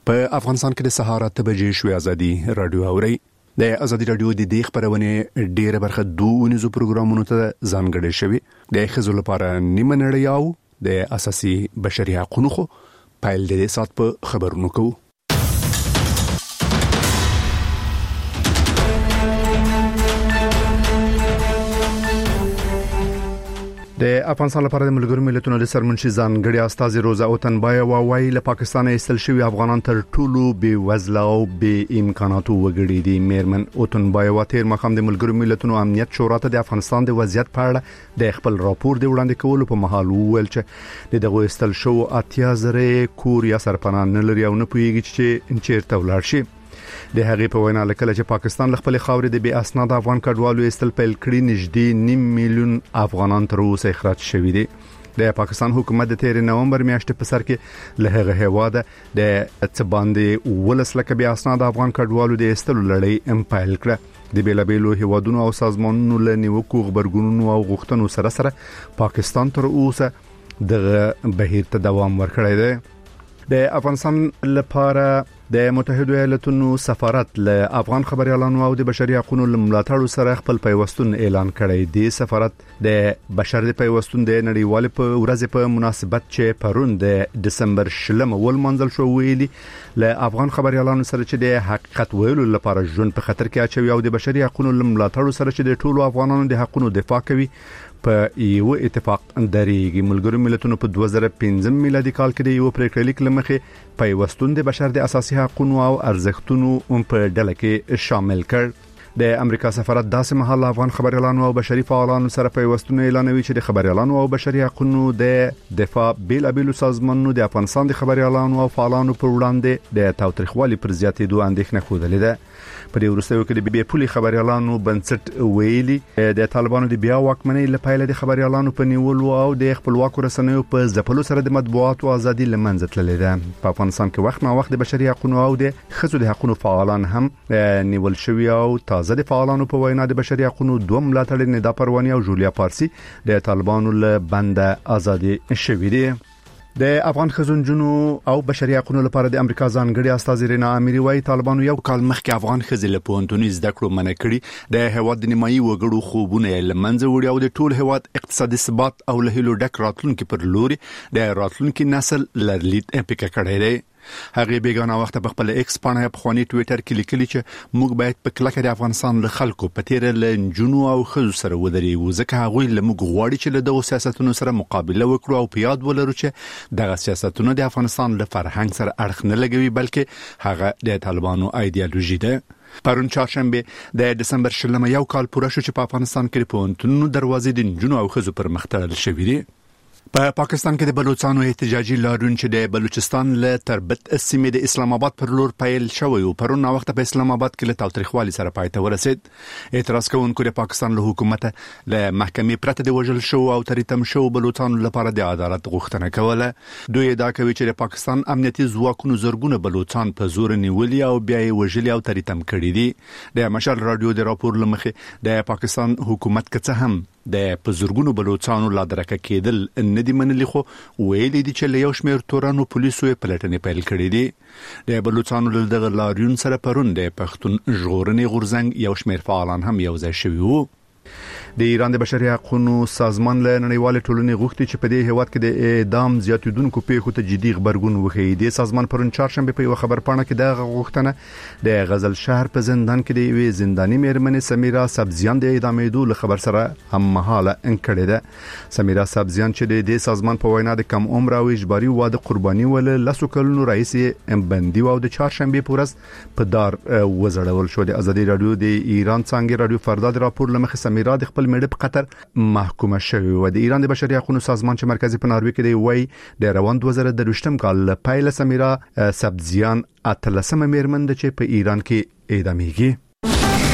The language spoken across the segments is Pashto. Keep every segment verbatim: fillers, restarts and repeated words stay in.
په افغانستان کې د سهار اته بجې شوې ازادي رادیو اوري. د ازادي رادیو د دې خبرونه ډیره برخه دوه نيزو پروګرامونو ته ځانګړې شوی. د خزو لپاره نیمه نړۍ او د اساسي بشري حقوقو خو پایل د سات په خبرونو کوو. د افغانستان لپاره د ملګرو ملتونو د سرمنشي ځانګړي استاذ روزا اوتنبای وايي له پاکستان ایستل شوی افغانان تر ټولو بې وزله او بې امکاناتو وګړي دي. میرمن اوتنبای واتیر مخام د ملګرو ملتونو امنیت شورا ته د افغانستان د وضعیت په اړه د خپل راپور د وړاندې کولو په مهال وویل چې دغه ایستل شو اتیا زره کور یا سرپناه نه لري او نه پوهیږي چې چیرته ولاړ شي. د هغې په وینا لکه چې پاکستان خپل خاورې د بې اسناد افغان کډوالو استل پیل کړي نږدې نیم میلیون افغانان تر اوسه اخراج شوي دي. د پاکستان حکومت د تیر نومبر میاشتې په سر کې له هغه هواده د څباندې ولس لکه بې اسناد افغان کډوالو د استل لړۍ ام پیل کړه. د بیلابیلو هوادونو او سازمانونو له نیوکو خبرګونونو او غوښتنو سره سره پاکستان تر اوسه د بهیر ته دوام ورکړی دی. د افغانستان لپاره د متحده ایالاتونو سفارت له افغان خبريالانو او د بشري حقوقو ملاتړ سره خپل پیوستون اعلان کړی دی. سفارت د بشري پیوستون د نړیوال په ورځ په مناسبت چې پرون د دسمبر شلم ول منځل شو ویلي له افغان خبريالانو سره چې د حقیقت ویلو لپاره ژوند په خطر کې اچوي او د بشري حقوقو ملاتړ سره چې د ټولو افغانانو د حقوقو دفاع کوي په یو اتفاق درېږي. ملګرو ملتونو په دوه زره پنځم میلادي کال کې د یو پریکړه لیک لمخې پیوستون د بشر د اساسي حقوقو او ارزښتونو په ډله کې شامل کړ. د امریکا سفارت داسې مهال افغان خبريالانو او بشري فعالانو سره پیوستون اعلانوي چې د خبريالانو او بشري حقوقو د دفاع بیلابیلو سازمانونو د افغانستان د خبريالانو او فعالانو پر وړاندې د تاوتریخوالي پر زیاتېدو اندېښنه خوده ده. په دې وروستیو کې د بي پولي خبريالانو بنسټ ویلي د طالبانو د بیا واکمنۍ لپاره د خبريالانو په نیولو او د خپلواکو رسنیو په ځپلو سره د مطبوعاتو ازادي لمنځه تللې ده. په افغانستان کې وخت نا وخت د بشري حقوقو او د خزو د حقوقو فعالان هم نیول شوی او تازه د فعالانو په وینا د بشري حقوقو دوه ملاتړي ندا پرواني او جولیا پارسي د طالبانو له بند ازادي شوی دي. د افغان خزونجونو او بشري حقوقو لپاره د امریکا ځانګړي استاذ رینا اميري وايي طالبانو یو کال مخکې افغان خزې له پونتونی زده کړو منع کړي د هواد د نیمایي وګړو خوبونه لمنځه وړي او د ټول هواد اقتصادي ثبات او له هلو ډک راتلونکو پر لوري د راتلونکو نسل لرلید امپیکا کړی دی. هغه بیگانه وخت په خپل ایکس باندې په خواني ټوئیټر کې لیکلي چې موږ باید په کلکه د افغانستان له خلکو په تیر له جنو او خزو سره ودرېږو ځکه هغه له موږ غواړي چې له دغه سیاستونو سره مقابله وکړو او په یاد ولرو چې دغه سیاستونه د افغانستان له فرهنګ سره اړخ نه لګوي بلکې هغه د طالبانو ایدئولوژي ده. پرون چهارشنبه د دسمبر شلم یو کال پوره شو چې په افغانستان کې په انټونو دروازې د جنو او خزو پر مخ تړل شوې دي. په پاکستان کې د بلوچستانو احتجاجي لاریون چې د بلوچستان له تربت سیمې د اسلام آباد پر لور پیل شوی او پرون وخت په اسلام آباد کې له تاوتریخوالي سره پای ته ورسید. اعتراض کوونکو د پاکستان له حکومت له محکمې پرته د وژل شو او تریتم شو بلوچستان لپاره د عدالت غوښتنه کوله. دوی ادعا کوي چې د پاکستان امنیتي ځواکونو زرګونه بلوچستان په زور نیولي او بیا یې وژلي او تریتم کړي دي. د مشال رادیو د راپور لمخې د پاکستان حکومت کڅه هم د پزورګونو بلوچستانو لا درکه کېدل ندی منلي خو ویلي دي چې له یو شمېر تورانو پولیسو پلټنې پیل کړې دي. د بلوچستانو له دغه لاریون سره پرون د پښتون ژغورنې غورځنګ یو شمېر فعالان هم یو ځای شوي وو. د ایران د بشري حقوقو سازمان له نړیوال ټولنې غوښتي چې په دې هیواد کې د اعدام زیاتیدونکو پیښو ته جدي خبرګون وښيي. د سازمان پرون چهارشنبه په یو خبرپاڼه کې د غوښتنه د غزل شهر په زندان کې د یوې زنداني مېرمنې سمیرا سبزیان د اعدامېدو له خبر سره هم مهاله انکړې ده. سمیرا سبزیان چې د سازمان په وینا د کم عمر او اجباري واده قرباني ول لاسو کلونو رئیس بندي او د چهارشنبه پورس په دار وزړول شو. د ازادي رادیو د ایران څنګه رادیو فردا د راپور لمخې سمیرا د خپل مېړه په قطر محکومه شوی و. د ایران د بشري حقوقو سازمان چې مرکزی په ناروې کې دی وای د روان دوه زره درویشتم کال پایله سمیرا سبزیان اتلسمه مېرمن ده چې په ایران کې اعدامیږي.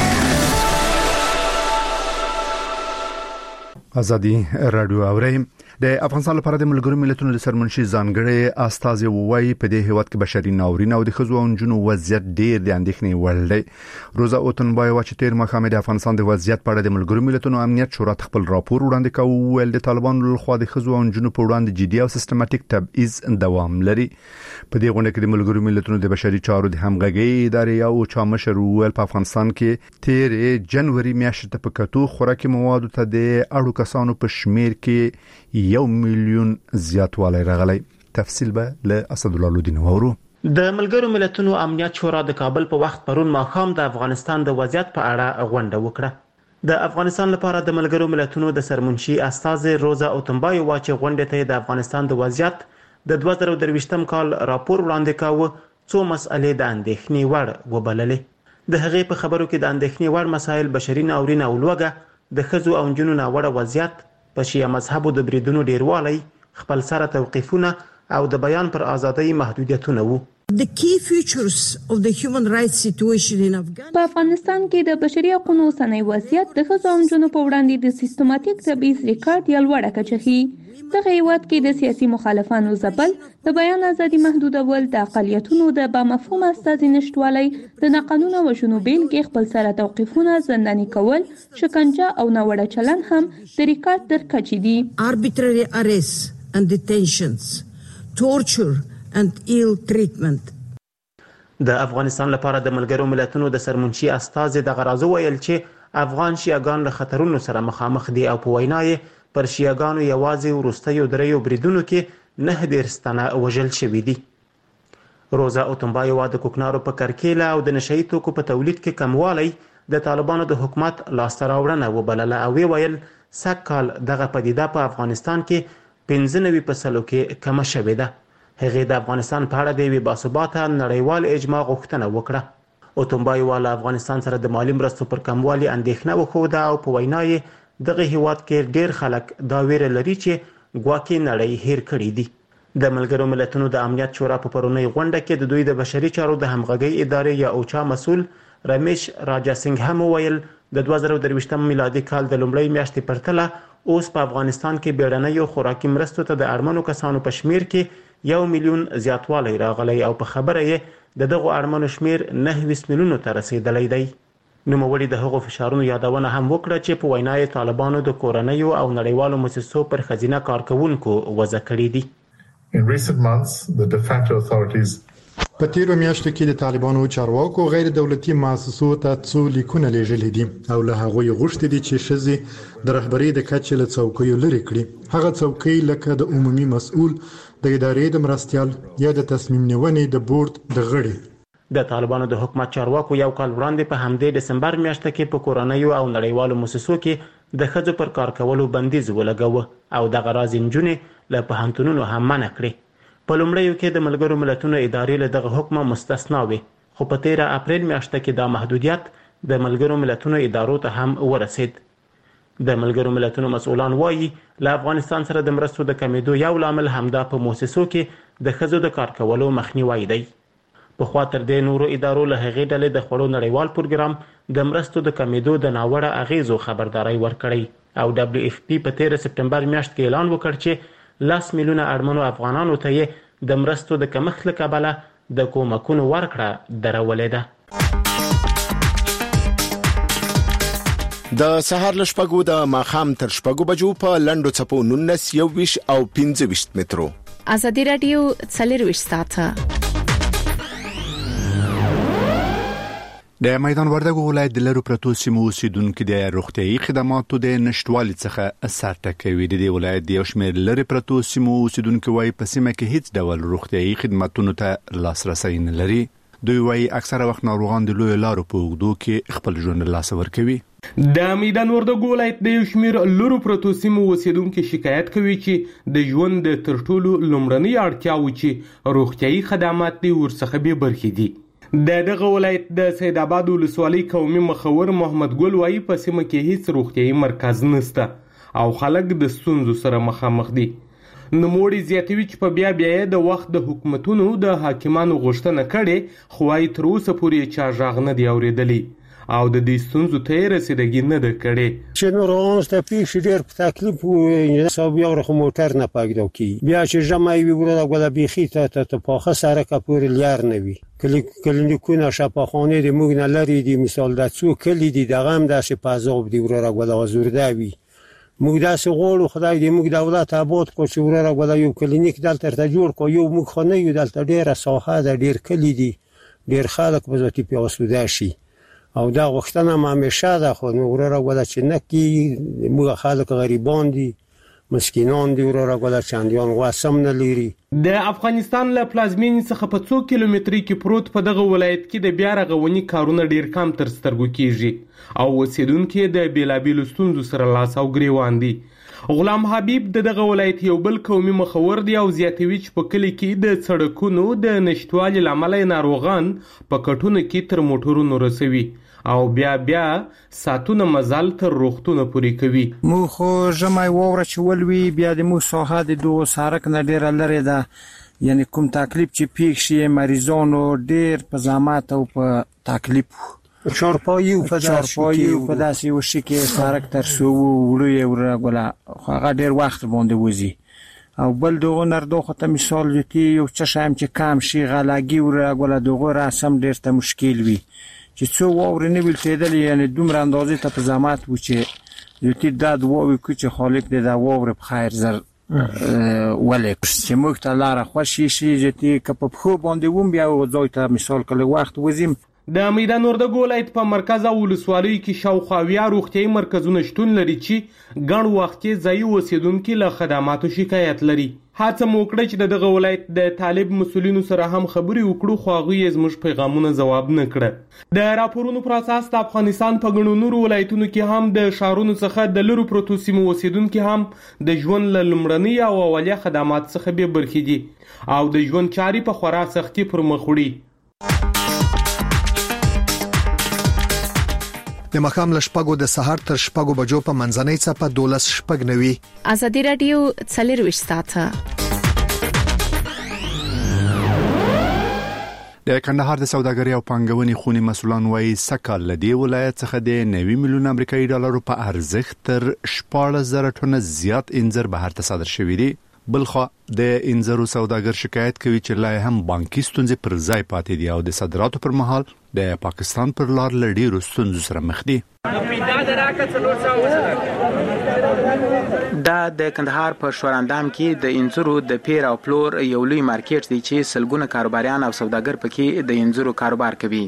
ازادي رادیو اوري. د افغانستان لپاره د ملګرو ملتونو د سرمنشي ځانګړي استازي وایي په دې هیواد کې بشري ناورین او د خزو او جنو وضعیت ډیر د اندېښنې وړ دی. روزا اوتنبای چې تیر مخامه د افغانستان د وضعیت په اړه د ملګرو ملتونو امنیت شورا خپل راپور وړاندې کوي، ول د طالبانو له خوا د خزو او جنو په وړاندې جدي او سیستماتیک تبعیض دوام لري. په دې غونډه کې د ملګرو ملتونو د بشري چارو د همغږي ادارې او چا مشر ول په افغانستان کې تیر جنوري میاشتې ته په کتو خوراکي موادو ته د اړو کسانو په شمیر کې یو میلیون زیاتوالی راغلی. تفصیل به له اسد الله لودین وورو. د ملګرو ملتونو امنیت شورا د کابل په وخت پرون ماښام د افغانستان د وضعیت په اړه غونډه وکړه. د افغانستان لپاره د ملګرو ملتونو د سرمنشي استازي روزا اوتنبای واچ غونډه ته د افغانستان د وضعیت د دوه زره درویشتم کال راپور وړاندې کاوه، څو مسئلې د اندېښنې وړ وبللې. د هغې په خبرو کې د اندېښنې وړ مسایل بشري ناورین او لوږه، د ښځو او نجونو ناوړه وضعیت، په شیعه مذهبو د بریدونو ډیروالی، خپل سره توقیفونه او د بیان پر ازادۍ محدودیتونه وو. The key features of the human rights situation in Afghanistan. په افغانستان کې د بشري حقوقو اوسنی وضعیت د ښځو او نجونو په وړاندې د سیستماتیک تبعیض ریکارډ یې لوړه کچه ښيي. دغه هیواد کې د سیاسي مخالفانو ځپل، د بیان ازادي محدودول، د اقلیتونو د بامفهومه استازي نشټوالی، د ناقانونه وژنو بیلګې، خپل سره توقیفونه، زنداني کول، شکنجه او ناوړه چلن هم د ریکارډ تر کچې دي. Arbitrary arrests and detentions, torture and ill treatment. د افغانستان لپاره د ملګرو ملتونو د سرمنشي استازي د غرازو ویل چې افغان شیعاګان له خطرونو سره مخامخ دي او په وینا یې پر شیعاګانو یوازې وروستیو دریو بریدونو کې نه دېرش تنه وژل شوي دي. روزا اوتنبای وا د کوکنارو په کرکیله او د نشهیي توکو په تولید کې کموالی د طالبانو د حکومت لاسته راوړنه وبلله او ویل سږ کال دغه پدیده په افغانستان کې پنځه نوي په سلو کې کمه شوې ده. هغې د افغانستان په اړه د یوې باثباته نړیوال اجماع غوښتنه وکړه. اوتنبای وا له افغانستان سره د مالي مرستو پر کموالي اندېښنه وښوده او په وینا یې دغه هیواد کې ډیر خلک دا ویره لري چې ګواکې نړۍ هیر کړي دي. د ملګرو ملتونو د امنیت شورا په پرونی غونډه کې د دوی د بشري چارو د همغږۍ ادارې یا اوچا مسول رمیش راجا سنگھ هم ویل د دوه زره درویشتم میلادي کال د لومړۍ میاشتې پرتله اوس په افغانستان کې بیړنیو خوراکي مرستو ته د اړمنو کسانو په شمیر کې یو میلیون زیاتوالی راغلی او په خبره یې د دغو اړمنو شمیر نهه میلیونو ته رسیدلی دی. نوموړي د هغو فشارونو یادونه هم وکړه چې په وینا یې طالبانو د کورنیو او نړیوالو مؤسسو پر ښځینه کارکوونکو وضع کړي دي. In recent months, the de facto authorities په تیرو میاشتو کې د طالبانو چارواکو غیر دولتي مؤسسو ته څو لیکونه لیږلي دي او له هغوی غوښتي دي چې ښځې د رهبرۍ د کچې له څوکیو لرې کړي. هغه څوکۍ لکه د عمومي مسؤل، د ادارې د مرستیال یا د تصمیم نیونې د بورډ د غړي. د طالبانو د حکومت چارواکو یو کال وړاندې په همدې دسمبر میاشته کې په کورنیو او نړیوالو مؤسسو کې د ښځو پر کار کولو بندیز ولګاوه او دغه راز نجونې له پوهنتونونو هم منع کړې. په لومړیو کې د ملګرو ملتونو ادارې له دغه حکمه مستثنا وې، خو په تیره اپریل میاشته کې دا محدودیت د ملګرو ملتونو ادارو ته هم ورسید. د ملګرو ملتونو مسؤلان وایي له افغانستان سره د مرستو د کمیدو یو لامل همدا په مؤسسو کې د ښځو د کار کولو مخنیوی دی. په خوا تر دې نورو ادارو له هغې ډلې د خوړو نړیوال پروګرام د مرستو د کمیدو د ناوړه اغیزو خبرداری ورکړی او دبلیو اف پی په تیره سپټمبر میاشت کې اعلان وکړ چې لس میلیونه اړمنو افغانانو ته یې د مرستو د کمښت له کبله د کومکونو ورکړه درولې ده. د سهار له شپږو د ماښام تر شپږو بجو په لنډو څپو نولس، یوویشت او پنځه ویشت مترو. ازادي راډیو څلرویشت ساعته د میدان وردګو ولایت د لرو پرتو سیمو اوسیدونکو د روغتیايي خدماتو د نشټوالي څخه اثر ټکوي. د دې ولایت د یو شمېر لري پرتو سیمو اوسیدونکو وايي په سیمه کې هیڅ ډول روغتیايي خدماتونو ته لاسرسي نه لري. دوی وايي اکثره وخت ناروغان د لوی لارو په اوږدو کې خپل ژوند لاس ورکوي. د میدان وردګو ولایت د یو شمېر لرو پرتو سیمو اوسیدونکو شکایت کوي چې د ژوند د تر ټولو لومړنۍ اړتیاوې چې روغتیايي خدمات دي ورڅخه بې برخې دي. د دغه ولایت د سید آباد ولسوالۍ قومي مخور محمد ګل وايي په سیمه کې هیڅ روغتیايي مرکز نشته او خلک د ستونزو سره مخامخ دي. نوموړي زیاتوي چې په بیا بیا د وخت د حکومتونو د حاکمانو غوښتنه کړې خو وايي تر اوسه پورې چا غږ نه دی اورېدلی او د دې ستونزو ته یې رسیدګي نه ده کړې چې ناروغانو ته پیښې ډېر په تکلیف و حساب یو رقم موټر نه پیدا کیږي بیا چې ژمی وي وروره ګوله بیخي ته ته پاخه سړکه پورې لیار نه وي کلینیکونه شفاخانې د موږ نه لرې دي مثال د څو کلي دي دغه هم داسې په عذاب دي وروره ګوله ازورده وي موږ داسې غواړو خدای دې موږ دولت آباد کړو چې وروره ګوله یو کلینیک دلته ورته جوړ کړو یو موږ خو نه یو دلته ډېره ساحه ده ډېر کلي دي ډېر خلک په ذاتي پې آسوده شي او دا غوښتنه م همیشه ده خو وروره ګوله چې نه کېږي موږ خلک غریبان دي مسکینان دي وروره ګوله چندیان غوث هم نه لري د افغانستان له پلازمینې څخه په څو کیلومتري کې پروت په دغه ولایت کې د بیا رغونې کارونه ډیر کم تر سترګو کیږي او اوسیدونکي د بیلابیلو ستونزو سره لاس او ګریوان دي غلام حبیب د دغه ولایت یو بل قومي مخور دی او زیاتوي چې په کلي کې د سړکونو د نشټوالي لامل ناروغان په کټونو کې تر موټرونو رسوي او بیا بیا ساتونه مزل تر روغتونه پوری کوي مو خو ژمی واوره چې ولوي بیا د مو ساحه د دوه سړک نه ډیره لرې ده یعنی کوم تکلیف چې پیښ شي مریضانو ډیر په زحمت او په تکلیف چارپایي او په چارپایي او په داسې وشي کې سړک تر سو وړي ور غلا هغه ډیر وخت باندې وځي او بل دغه نردو خو ته مثال جتی یو څه شایم چې کم شي غلاګي ور غلا دغه رسم ډیر ته مشکل وي چې څو واورې نه ویل کېدل یعنی دومره اندازې ته په زحمت و چې یوتی دا دواوي کو چې خالق دې دا واورې په خیر زر ولې چې موږ ته لاره خوشي شي چې کپ په خو باندې ووم بیا ځای ته مثال کله وخت وزیم د میدان وردګ ولایت په مرکز او ولسوالۍ کې شاوخوا ویا روغتیايي مرکزونه شتون لري چې ګڼ وخت کې ځایي اوسیدونکي له خدماتو شکایت لري هڅه مو وکړه چې دغه ولایت د طالب مسولینو سره هم خبرې وکړو خو هغوی یې زموږ پیغامونه ځواب نه کړه د راپورونو پر اساس د افغانستان په ګڼو نورو ولایتونو کې هم د ښارونو څخه د لرو پرتو سیمو اوسیدونکي هم د ژوند له لومړني او اولیه خدمات څخه بې برخې دي او د ژوند چارې په خورا سختي پر مخ وړي د مخام له شپږو د سهار تر شپږو بجو په منځنۍ څپه دولس شپږ نوي ازادي رادیو څلرويشت ساعته د کندهار د سوداګرۍ او پانګونې خونی مسولان وايي سکهال لدی ولایت څخه د نوي میلیون امریکایي ډالرو په ارزښت تر شپږ زره ټنه زیات انځر بهر ته صادر شوی دی بلخو د انځرو سوداګر شکایت کوي چې لا هم بانکي ستونزې پر ځای پاتې دي او د صادراتو پر مهال د پاکستان پر لار لړیرو ستونزو سره مخ دي دا د کندهار په شوراندام کې د انځرو د پیر او پلور یو لوی مارکیټ دی چې سلګونه کاروباریان او سوداګر پکې د انځرو کاروبار کوي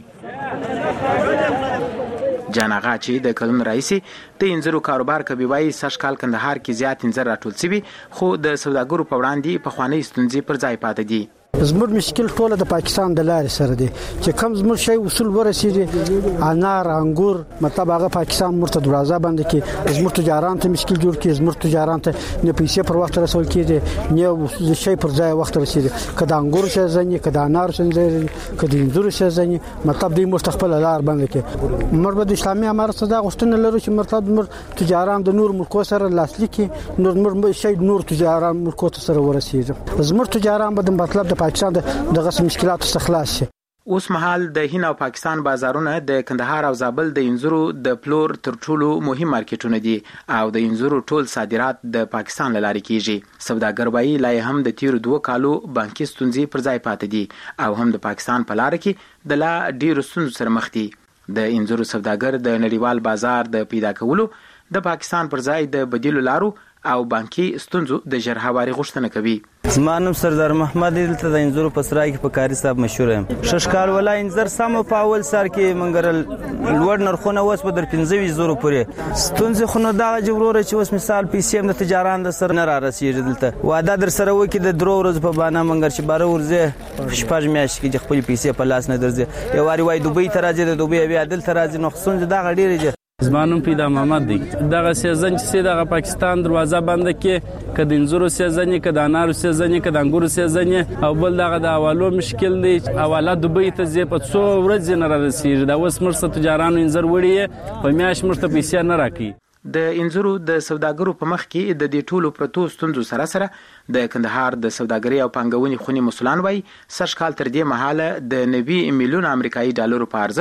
جانغا چې د کلون رئیس د انځرو کاروبار کوي وایي سشکال کندهار کې زیات انځر راټول شوی خو د سوداګرو په وړاندې په خواني ستونزې پر ځای پاتې دي زموږ مشکل ټول د پاکستان د لارې سره دی چې کم زموږ شی وصول ورسېږي انار انګور مطلب هغه پاکستان مرته دروازه بند کې زموږ تجاران ته مشکل جوړ کې زموږ تجاران ته نه پیسې پر وخت رسول کېږي نه شی پر ځای وخت رسېږي کله انګور شې ځنی کله انار شې کله انځور شې ځنی مطلب دې مستقبل لار بند کې مربد د اسلامي امارت صدا غوښتنه لرو چې مرتد مر تجاران د نور ملکو سره لاسلیک نور مر شی نور تجاران ملکو سره ورسېږي زموږ تجاران به مطلب پاکستان دغه مشکلات څخه خلاص شي اوس مهال د هند او پاکستان بازارونه د کندهار او زابل د انځرو د پلور تر ټولو مهم مارکیټونه دي او د انځرو ټول صادرات د پاکستان لاري کیږي سوداګر وایي لا هم د تیر دوه کالو بانکي ستونزې پر ځای پاتې دي او هم د پاکستان په لار کې د لا ډیرو ستونزو سره مخ دي د انځرو سوداګر د نړیوال بازار د پیدا کولو د پاکستان پر ځای د بدیلو لارو او بانکي ستونزو د جرهواري غوښتنه کوي زمانم سردار محمد دلته د انځرو په سرای کې په کاری صاحب مشهور یم ششکال ولا انځر سم په اول سر کې منګرل لوړ نرخونه وس په در پنځه زره پورې ستونزې خو نه دا جوړوره چې وس مثال پیسې هم د تجاران د سر نه را رسیږي دلته واده در سره وکي د درو ورځې په باندې منګر چې بار ورځه شپږ میاشتې کې خپل پیسې په لاس نه درځي یو واری وای دوبۍ ته راځي د دوبۍ بیا دلته راځي نو ستونزې دا غډېره دي زمانم پیدا محمد دی دغه سیزن چې دغه پاکستان دروازه بند کې کده انځورو سیزن کده انارو سیزن کده انګورو سیزن او بل دغه د حوالو مشکل دی حواله دوبۍ ته زی په څو ورځې نه رسیږي دا اوس مرسته تجارانو انځر وړي په میاش مرسته پیسې نه راکړي د انځرو د سوداګرو په مخ کې د دې ټولو پرتو ستونزو سره سره د کندهار د سوداګرۍ او پانګونې خونی مسولان وایي سږ کال تر دې مهاله د نوي میلیون امریکایي ډالرو په ارزښت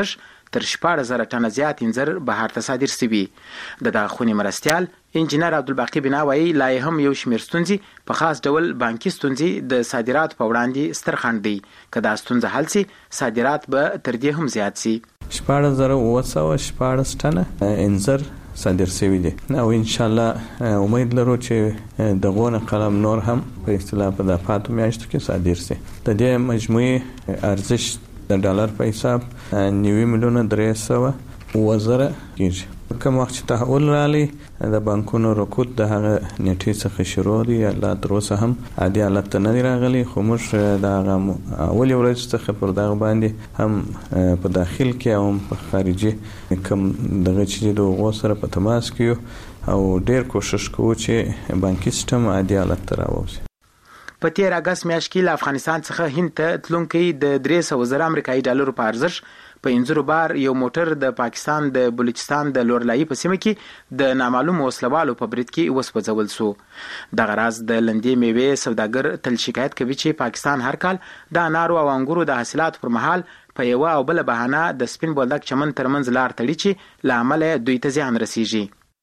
تر شپږ زره ټنه زیات انځر بهر ته صادر شوي. د دغه خونې مرستیال انجینر عبدالباقي بنا وایي لا هم یو شمېر ستونزې په خاص ډول بانکي ستونزې د صادراتو په وړاندې ستر خنډ دی. که دا ستونزه حل سي صادرات به تر دې هم زیات سي. شپږ زره اوه سوه شپاړس ټنه انځر صادر شوي دي او ان شاء الله امید لرو چې دغه قلم نور هم په اصطلاح په د پاتو میاشتو کې صادر شي. د دې مجموعي ارزش د ډالر په حساب نوي میلیونه درې سوه اوه زره کېږي. کوم وخت چې تحول راغلی د بانکونو رکود د هغه نیټې څخه شروع دی لا تر اوسه هم عادي حالت ته نه دی راغلی، خو موږ د هغه اولې ورځې څخه پر دغه باندې هم په داخل کې او هم په خارجي کوم دغه چې د هغو سره په تماس کې یو او ډېر کوشش کوو چې بانکي سیستم عادي حالت ته راووځي. په تیر اګست میاشت کې له افغانستان څخه هند ته تلونکي د درې سوه زره امریکایي ډالرو په ارزش په انځرو بار یو موټر د پاکستان د بلوچستان د لورلایي په سیمه کې د نامعلوم وسلوالو په برید کې وسوځول شو. دغه راز د لندې میوې سوداګر تل شکایت کوي چې پاکستان هر کال د انارو او انګورو د حاصلاتو پر مهال په یوه او بله بهانه د سپین بولدک چمن ترمنځ لار تړي چې له امله دوی ته زیان رسیږي.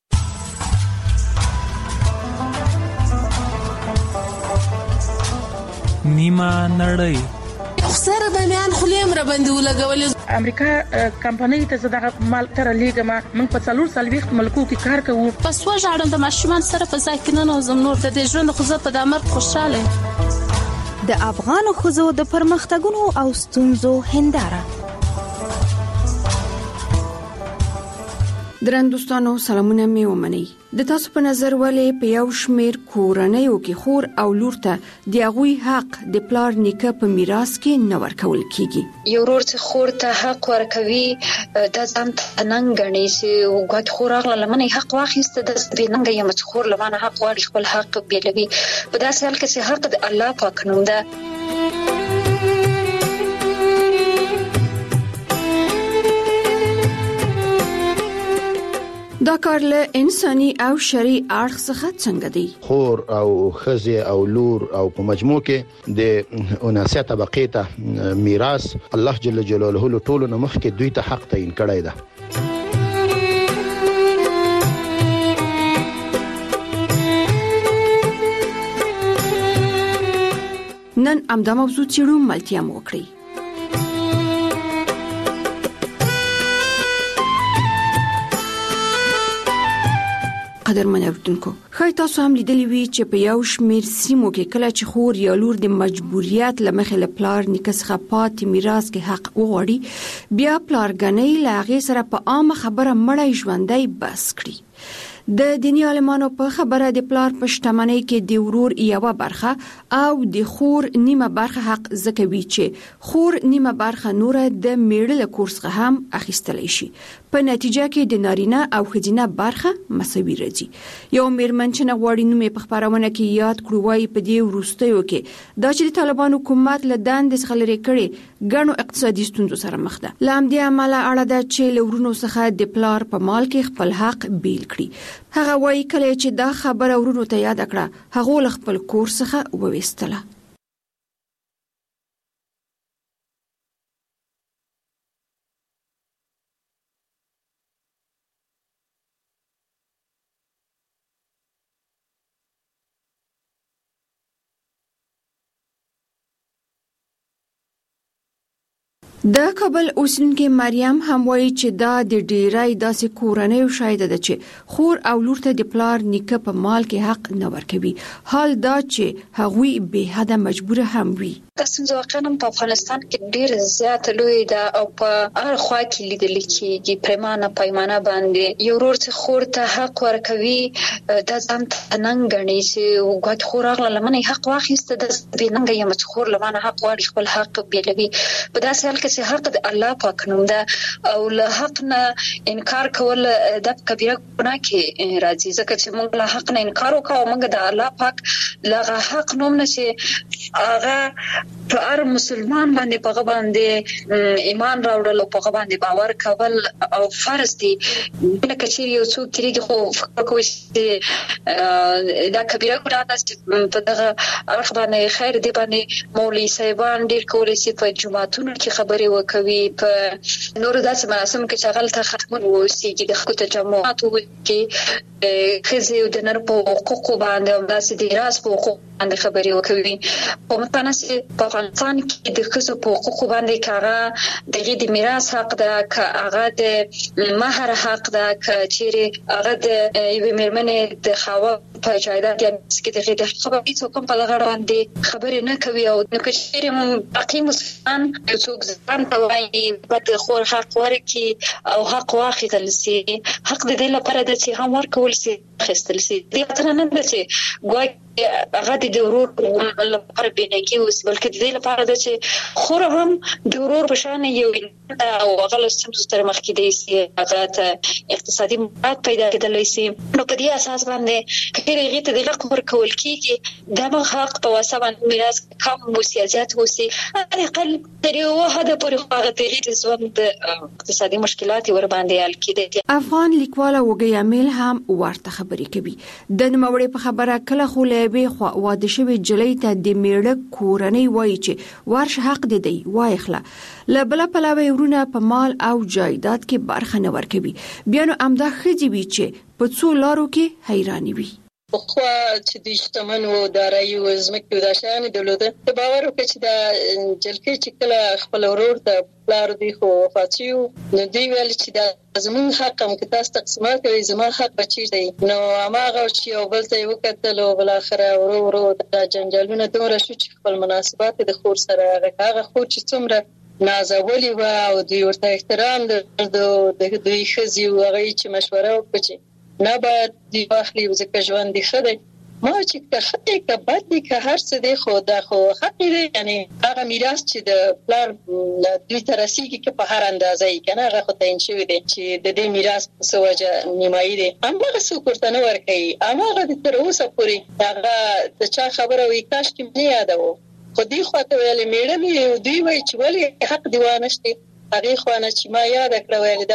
نیمه نړۍ سره باندې خلیم را باندې ولګولې. امریکا کمپنۍ ته زداغه مال تر لیګه ما من په څلور سال وخت ملکو کې کار کوو. پس وژاړم د ماشومان سره په ځای کې نه نوزم نور د ژوند خو زه په دامر خوشاله. د افغان ښځو د پرمختګونو او ستونزو هنداره. درندوستانو سلامونه می ومني. د تاسو په نظر ولې په یو شمیر کورنیو کې خور او لور ته د هغوی حق د پلار نیکه په میراث کې نه ورکول کیږي؟ یو ورور چې خور ته حق ورکوي د ځان ته ننګ ګڼي چې وګت خور اغله لمنې حق واخیسته د دې ننګ یم چې خور لمنه حق واړي خپل حق بیلوي. په داسې حال کې چې حق د الله پاک نوم ده. دا کار له انساني او شرعي اړخ څخه څنګه دی؟ خور او خزه او لور او په مجموع کې د اناسه طبقه ته میراث الله جل جلاله له ټولو نه مخکې دوی ته حق تعین کړی ده. نن امدا موضوع چیرو ملتیا موکړي. قدرمن اوریدونکو، خای تاسو هم لیدلی وی چې په یو شمیر سیمو کې کله چې خور یا لور د مجبوریت لمخې له پلار نیکه څخه پاتې میراث کې حق وغواړي، بیا پلارګنۍ له هغې سره په عامه خبره مړی ژوندی بس کړي. د دینی عالمانو په خبره د پلار په شتمنۍ کې د ورور یوه برخه او د خور نیمه برخه حق زکوي چې خور نیمه برخه نوره د میړه له کور څخه هم اخیستلی شي. په نتیجه کې د نارینه او ښځینه برخه مساوي راځي. یو میرمن چې نه غواړي نوم یې په خپرونه کې یاد کړو وایي په دې وروستیو کې دا چې د طالبانو حکومت له دندې څخه لرې کړي ګڼو اقتصادي ستونزو سره مخ ده. له همدې امله اړه ده چې له ورونو څخه د پلار په مال کې خپل حق بیل کړي. هغه وایي کله چې دا خبره ورونو ته یاد کړه هغه له خپل کور څخه وویستله. د کابل اوسیدونکې مریم هم وایي چې دا د ډیری داسې کورنیو شاهده ده چې خور او لور ته د پلار نیکه په مال کې حق نه ورکوي، حال دا چې هغوی به حده مجبور هم وي. دا ستونزه واقعا په افغانستان کې ډېر زیات لوی ده او په هر خوا کې لیدل کېږي. پریمانه پیمانه باندې یو ورور چې خور ته حق ورکوي د ځان ته ننګ ګڼي چې وګت خور اغله لمنې حق واخیسته د دې ننګ یم چې خور لمنه حق واړي خپل حق بیلوي. په داسې حال کې چې حق د الله پاک نوم ده او له حق نه انکار کول د کبیره ګناه کې راځي. ځکه چې موږ له حق نه انکار وکړو، موږ د الله پاک له حق نوم نه چې هغه په هر مسلمان باندې په باندې ایمان راوړل او په باندې باور کول او فرض دي. لکه چې یو څوک کېږي خو فکر کوي چې دا کبیره ګناه ده چې په دغه اړخ باندې خیر دی باندې مولوي صاحبان ډېر کولای شي په جماعتونو کې خبرې وکوي، په نور داسې مراسم کې چې هغه ته ختمون ووسیږي د خلکو تجمعات وکړي، ښځې د نر په حقوقو باندې او داسې د راز په حقوقو باندې خبرې وکوي. په متناسب په افغانستان کې د ښځو په حقوقو باندې کاغه دغه د میراث حق ده، کاغه د مہر حق ده، کچېره هغه د یوې مېرمنې د خاوند په جایداد یا مسکې دغه د خبرې څوک په لغړ باندې خبرې نه کوي. او نو کچېره مو حقیم مسلمان یو څوک ځان ته وایي بد خور حق ورکي او حق واخیستل سي، حق د دې لپاره د چې هم ورکول سي خستل سي. دې تر نه ده چې ګوي هغه د ورور لپاره بنګي اوس بلکې د دې لپاره د چې خور هم د ورور په شان یو او هغه له سم سره مخ کې دی سي هغه ته اقتصادي مفاد پیدا کېدلی سي. نو په دې اساس باندې کله هغه ته د حق ورکول کیږي د حق په واسطه باندې میراث کم او سیاست وسی اقل تر یو حد پورې هغه د ژوند اقتصادي مشکلات ور باندې حل کېدي. افغان لیکوال وګي امیل هم ورته خبرې کوي. د نوموړي په خبره کله خو به خو واده شوی جلۍ ته د میړه کورنۍ وایي چې ورش حق دی دی وای خلا لبل پلاوی ورونه په مال او جایداد کې برخه نه ورکوي. بیا نو امدا خځې وی چې په څو لارو کې حیرانی وي. خو چې د اجتماعي او دارایی او زمکه د شان دولته په باور وکړي چې د جلکې چې کله خپل ورور ته پلار دی خو فاتیو نو دی ویل چې دا زمون حق هم کې تاسو تقسیمات کوي زما حق بچی دی. نو هغه چې یو بل ته وکړل او بل اخره ورو ورو د جنجالونو دوره شو چې خپل مناسبات د خور سره هغه خور چې څومره نازولي و او دوی ورته احترام د دوی خزي او هغه چې مشوره وکړي نه باید دی واخلي ځکه ژوند دی خدای ما چې که خدای که بد دی که هر څه دی خو دا خو حق دی. یعنی هغه میراث چې د پلار دوی ته رسیږي که په هر اندازه یې کنه هغه خو تعین شوی دی چې د دې میراث په څه وجه نیمایي دی هماغه څوک ورته نه ورکوي. هماغه د تر اوسه پورې هغه د چا خبره وي کاشکې مې یادوو خو دوی خواته ویلې میړه مې دوی وایي چې ولې حق دی وانشتې هغې خوا نه چې ما یاده کړه ویلې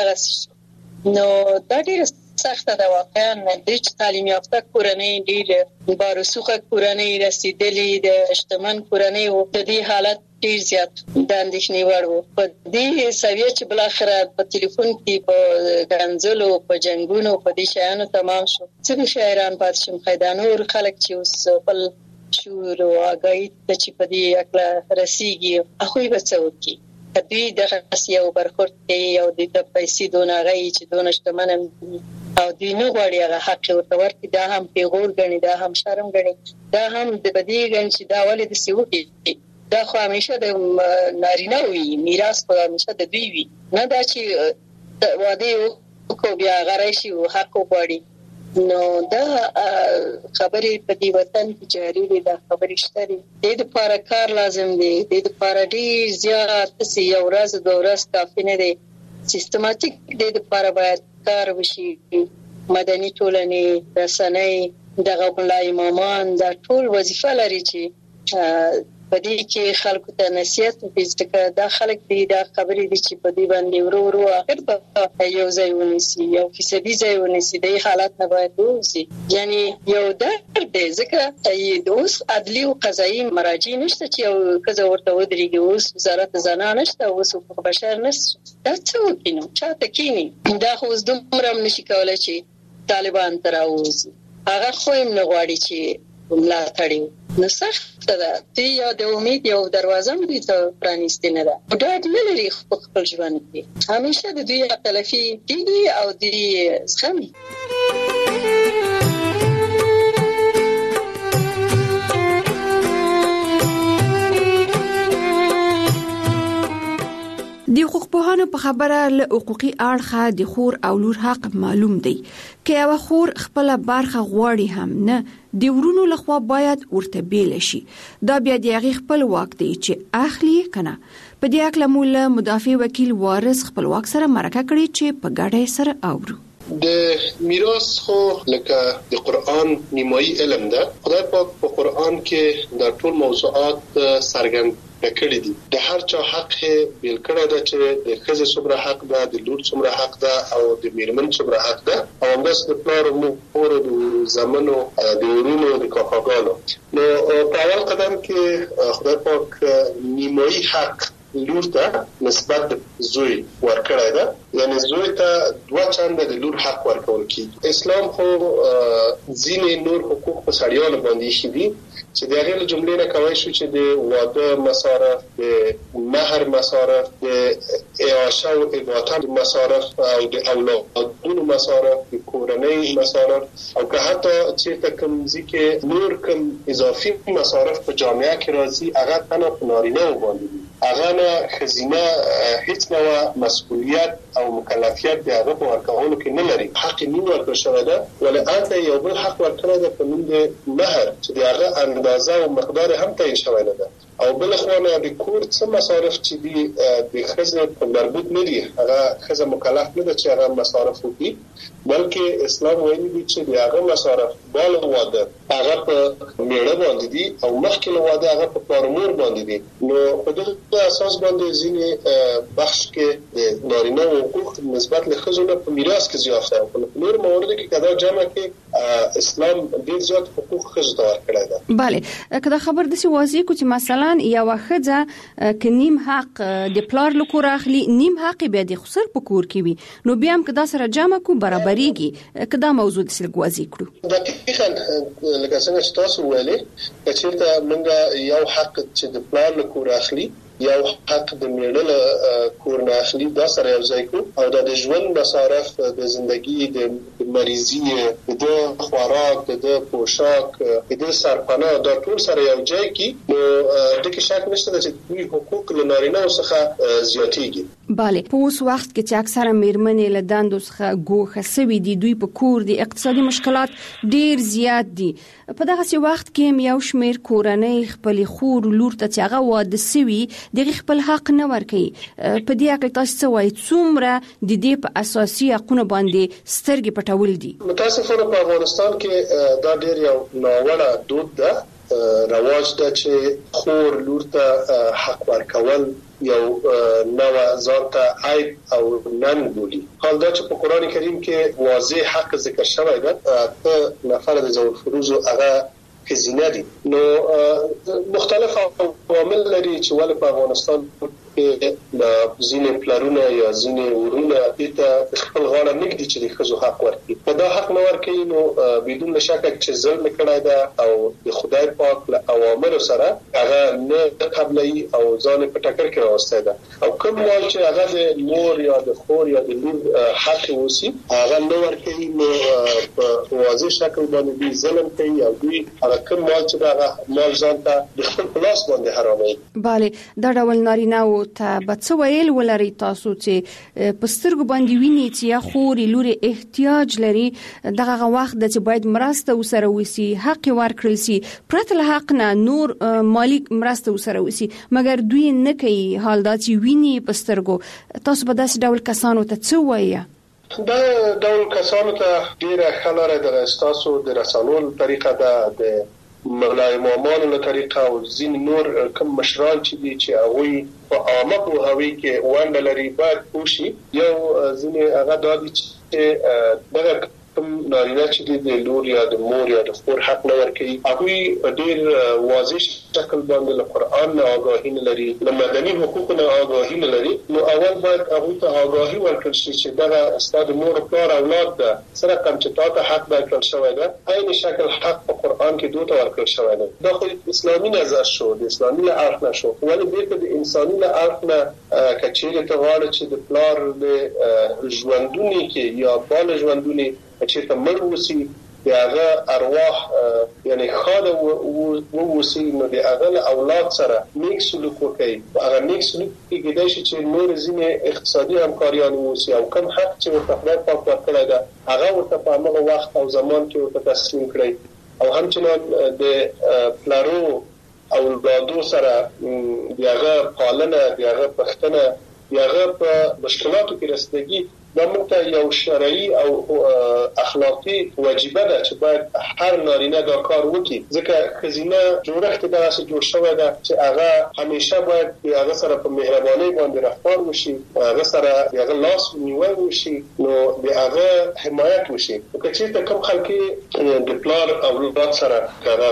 دغسې نو دا ډېره سخته ده واقعا. د تعلیم یافته کورنۍ ډېر بارسوخه کورنۍ رسیدلې د شتمن کورنۍ او د دې حالت ډېر زیات د اندېښنې وړ و. په دې سویه چې بل اخر په ټلیفون کې په غنځلو په جنگونو په دې شیانو تمام شو څه شاعران پات شم خیدانور خلک چې اوس بل شور او اگای ته چې په دې اکلا رسیږي اخوی به څوکي دوی د خاصیو برخورد کوي او د پیسې دونه غي چې دونه شتمن او دوی نه غواړي هغه حق ورته ورکړي. دا هم پیغور غني دا هم شرم غني دا هم د بدی غن چې دا ولې د سیوکي دا خو همیشه د نارینه وي میراث خو همیشه د دوی وي نه دا چې واده کو بیا غړای شي او حق غواړي. نو دا خبرې په دې وطن کې جاری دي دا خبرې شته دي د دې لپاره کار لازم دی د دې لپاره ډیر زیات سی یو ورځ د ورځ کافي نه دی سیستماتیک د دې لپاره باید کار وشي. مدني ټولنې رسنۍ دغه بلای امامان دا ټول وظیفه لري چې په دې کې خلکو ته نصیحت وکړي دا خلک دې دا خبرې دي چې په دې باندې ورو ورو اخر په یو ځای ونیسي یو فیصدي ځای ونیسي د حالت نه باید وځي. یعنی یو درد دی ځکه د اوس عدلي او قضایي مراجع نشته چې یو کزه ورته ودرېږي اوس وزارت زنانه نشته اوس حقوق بشر نشته دا څه وکینو چاته کینی دا خو اوس دومره نشي کولای چې طالبان تر اوسه هغه خو هم نه غواړي چې ملا تړي نو سخت ده تی یو د امید یو دروازه مې ته پرانیستې نه ده دا نه لري خپل ژوند کې همیشه د دوی تلفي دي او د زخمي. د حقوق پوهانو په خبره له حقوقي اړخه د خور او لور حق معلوم دی که یو خور خپل برخه غواړي هم نه د ورونو لخوا باید ورته بیل شي دا بیا د هغې خپل واک دی چې اخلي کنه. په دې اړه مو له مدافع وکیل وارث خپل واک سره مرکه کړې چې په ګډه سره اورو. د میراث خو لکه د قرآن نیمایي علم ده. خدای پاک په قرآن کې د ټول موضوعات څرګند کړی دي. د هر چا حق بیل کړی ده چې د ښځې څومره حق ده، د لور څومره حق ده او د میرمن څومره حق ده، او همداسې د پلار او مور د زامنو، د ورونو، د کاکاګانو. نو په اول قدم کې خدای پاک نیمایي حق لور ته نسبت زوی ورکړی ده، یعنی زوی ته دوه چنده د لور حق ورکول کیږي. اسلام خو ځینې نور حقوق په سړیانو باندې ایښي دي چې د هغې له جملې نه کولی شو چې د واده مصارف، د مهر مصارف، د اعاشه او اباطه مصارف او د اولادونو مصارف، د کورنۍ مصارف، او که حتی چېرته کوم ځای کې نور کوم اضافي مصارف په جامعه کې راځي، هغه تنها په نارینه‌و باندې دي. هغه نه ښځینه هیڅ ډول مسؤلیت او مکلفیت د هغه په ورکولو کې نه لري. حق یې نه ورکړل شوی ده، ولې هلته یو بل حق ورکړی ده په نوم د مهر، چې د هغه اندازه او مقدار هم تعیین شوی نه ده. او بل خو نه د کور څه مصارف چې دي د ښځې په مربوط نه دي، هغه ښځه مکلف نه ده چې هغه مصارف وکړي، بلکې اسلام ویلي دي چې د هغه مصارف بالا واده هغه په میړه باندې دي او مخکې له واده هغه په پلار او مور باندې دي. نو په دغه اساس باندې ځینې بخش کې د نارینه حقوق نسبت له ښځو نه په میراث کې زیات دي. په نور موردو کې کدا جمع کې اسلام ډېر زیات حقوق ښځو ته ورکړی ده. بله، کدا خبر داسې واضح کو چې مثلا یو ښځه ک نیم حق د پلار له کور اخلي، نیم حق بیا د خسر په کور کې وي، نو بیا هم کدا سره جمع کو برابرېږي. کدا موضوع د سلګ واضح کړو. دقیقاً لکه څنګه چې تاسو ویلي، چې موږ یو حق چې د پلار له کور اخلي، یو حق د میړه له کور نه اخلي، دا سره یو ځای کو، او د ژوند مصارف، د ژوندۍ، د مریضي، د خوراک، د پوشاک، د سرپناه، دا ټول سره یو ځای کی. نو د کې شک نشته چې دوی حقوق له نارینه څخه زیاتېږي. bale په اوس وخت کې چې اکثره میرمنې له دندو څخه ګوښه سوي دي، دوی په کور دي، اقتصادي مشکلات ډیر زیات دي. په دغه وخت کې یو شمیر کورنۍ خپل خور لور ته چې هغه واده سوي دغه خپل حق نه ورکوي. په دې اړه تاسو څه وایي؟ څومره د دې په اساسي حقوقو باندې سترګې پټول دي؟ متاسفانه په افغانستان کې دا ډیر یو ناوړه دود ده، رواج ده چې خور لور ته حق ورکول یو نوع ځان ته عیب او نن بولي. حال دا چې په قرآن کریم کې واضح حق ذکر شوی ده، ته نفر د ذوی الفروض هغه ښځینه دي. نو مختلف عوامل لري چې ولې په افغانستان کې د ځینې پلرونه یا ځینې ورونه دې خپل غاړه نږدي چې د ښځو حق ورکړي. په دا حق نه ورکوي، نو بدون شک چې ظلم کړی ده او د خدای پاک له اوامرو سره هغه نه قبلوي او ځان په ټکر کې راوستی ده. او کوم مال چې هغه د مور یا د خور یا د لور حق اوسي هغه نه ورکوي، نو په واضح شکل باندې دوی ظلم کوي او دوی هغه کوم مال چې هغه مال ځان ته د خپل په لاس باندې حراموي. bale دا ډول نارینه ته به څه ویل ولري تاسو چې په سترګو باندې ویني چې یا خوري لوري احتیاج لري، دغه وخت د چې باید مرسته وسره وسی، حق ورکړل سي، پرته له حق نه نور مالی مرسته وسره وسی، مګر دوی نه کوي. حال دا چې ویني په سترګو، تاسو به داسې ډول کسانو ته څه وایي؟ دا ډول کسانو ته ډیره ښه لاره ده ستاسو د رسولو طریقه ده، د مولای امامانو له طریقه او ځینې نور کوم مشران چې دي چې هغوی په عامه پوهاوي کې ونډه لري باید پوه شي. یو ځینې هغه دا دي چې دغه کوم نارینه چې دي د لور یا د مور یا د خور حق نه ورکوي، هغوی په ډېر واضح شکل باندې له قرآن نه آګاهي نه لري، له مدني حقوقو نه آګاهي نه لري. نو اول باید هغوی ته آګاهي ورکړل شي چې دغه ستا د مور پلار اولاد ده، څه رقم چې تا ته حق درکړل شوی ده، عین شکل حق په قرآن کې دوی ته ورکړل شوی ده. دا خو اسلامي نظر شو، د اسلامي له اړخ نه شو، ولې بیرته د انساني له اړخ نه که چیرې ته غواړې چې د پلار د ژوندونې کې یا بال ژوندونې چې ته مړ وسی د هغه ارواح یعنی خاله ووسی، نو د هغه له اولاد سره نیک سلوک وکړي. هغه نیک سلوک کې کېدای شي چې نور ځینې اقتصادي همکاریان ووسی او کوم حق چې ورته خدای پاک ورکړی ده هغه ورته په همغه وخت او زمان کې ورته تسلیم کړي. او همچنان د پلارو او اولادو سره د هغه پالنه، د هغه پښتنه، د هغه په مشکلاتو کې رسیدګي دا موږ یو شرعي او اخلاقی واجبه ده چې باید هر نارینه دا کار وکړي، ځکه خزینه جوړښت داسې جوړ شوی ده چې هغه همیشه باید هغه سره په مهرباني باندې رفتار وشي، هغه سره هغه لاس نیول وشي، نو هغه حمایت وشي. که چېرته کوم خلک د پلار او اولاد سره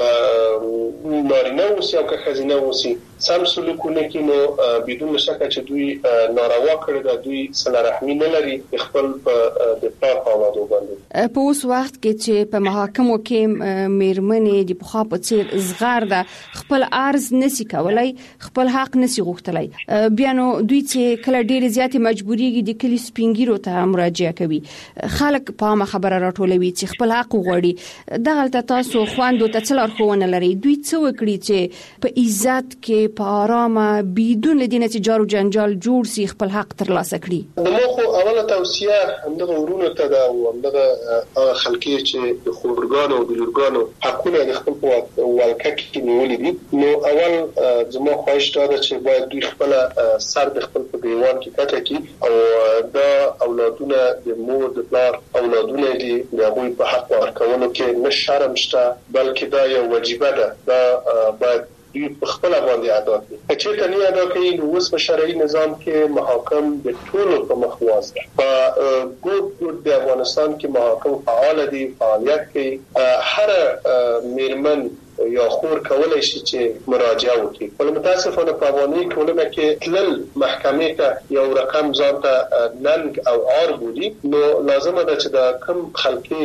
نارینه اوسي او که خزینه اوسي سم سلوکونه کوي، نو بدون شک چې دوی ناروا کړی دا دوی صله رحمي نه لري خپل د پلار په اولادو باندې. په اوس وخت کې چې په محاکمو کې میرمنې د پخوا په څیر زغار ده خپل عرض نسی کولای، خپل حق نسی غوښتلای، بیا نو دوی چې کله ډېر زیاتې مجبوریږي د کلی سپینګیرو ته مراجعه کوي. خلک په ما خبره راټولوي چې خپل حق وغواړي. دغه تاسو خواندو ته څلور خوونه لري، دوی څه وکړي چې په عزت کې په آرامه بدون لدینه چې جار و جنجال جوړ سي خپل حق ترلاسه کړي؟ د مو خو اوله توصیه همدغه ورونو ته ده او همدغه خلکي چې د خورګانو او د لورګانو حقونه د خپل په ولکه کې نیولې دي. نو اول زما خواهش ده چې باید دوی خپل سر د خپل په دیوان کې کټه کړي او دا اولادونه د مور د پلار اولادونه دي د هغوی په حق ورکولو کې نه شرم شته، بلکې دا یو واجبه ده، دا باید دوی په خپل باندې ادا کړي. چې ته نه ادا کوي نو اوس په شرعي نظام کې محاکم د ټولو په مخ واز ده. په ګوت ګوت د افغانستان کې محاکم فعال دي، فعالیت کوي. هر میرمن یا خور کولای شي چې مراجعه وکړي. ولې متاسفانه په افغاني ټولنه کې تلل محکمې ته یو رقم ځان ته ننګ او عار بولي، نو لازمه ده چې دا کم خلکي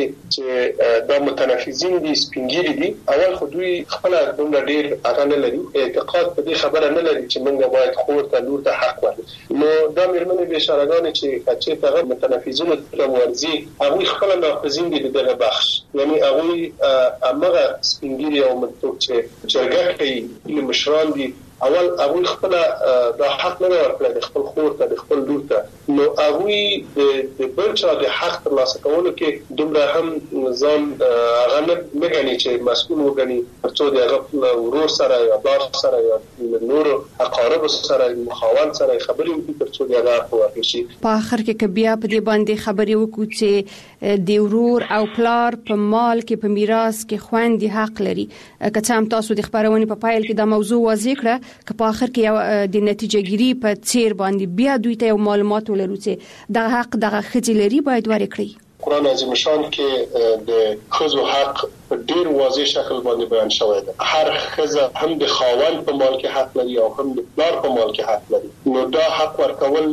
چې دا متنفذین دي سپینګیری دي اول خو دوی خپل دومره ډیر هغه نه لري، اعتقاد په دې خبره نه لري چې موږ باید خور ته لور ته حق ورکړو. نو دا میرمنې بشارګان چې چې هغه متنفذین ته ورزي هغه خپل ناقضین دي دغه بخش، یعنی هغه هغه سپینګیری او څوک چې جرګه کوي مشران دي اول هغه خپل د حق نه ورکړي د خپل خور ته د خپل لور ته، نو هغه د بل چا د حق ترلاسه کولو کې دومره هم ځان هغه نه غني چې مسؤل وګڼي ترڅو د هغه ورور سره یا بار سره یا نور اقارب سره مخاون سره خبرې وکړي ترڅو د هغه حق ورکړي شي. په اخر کې کبیا په دې باندې خبرې وکړو چې د ورور او پلار په مال کې په میراث کې خويندې حق لري. که څه هم تاسو د خبرونې په پایل کې دا موضوع واضح کړه، که په اخر کې یو د نتیجه ګیری په څیر باندې بیا دوی ته معلومات ولرو چې دا حق دغه خځې لري باید ورکړي. قرآن عظیم شان کې د خزو حق په ډیر واضح شکل باندې بیان شوی دی. هر خزه هم د خاوند په مال کې حق لري او هم د پلار په مال کې حق لري. نو دا حق ورکول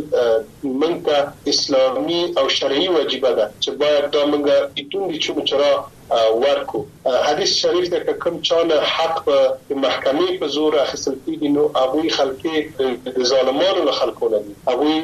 موږ ته اسلامي او شرعي واجبه ده چې باید دا موږ بدون د چوب چرا ورکو. حدیث شریف ده کوم چانه حق په محکمې په زور اخیستل کیږي نو هغه خلک د ظالمانو له خلکو نه دي،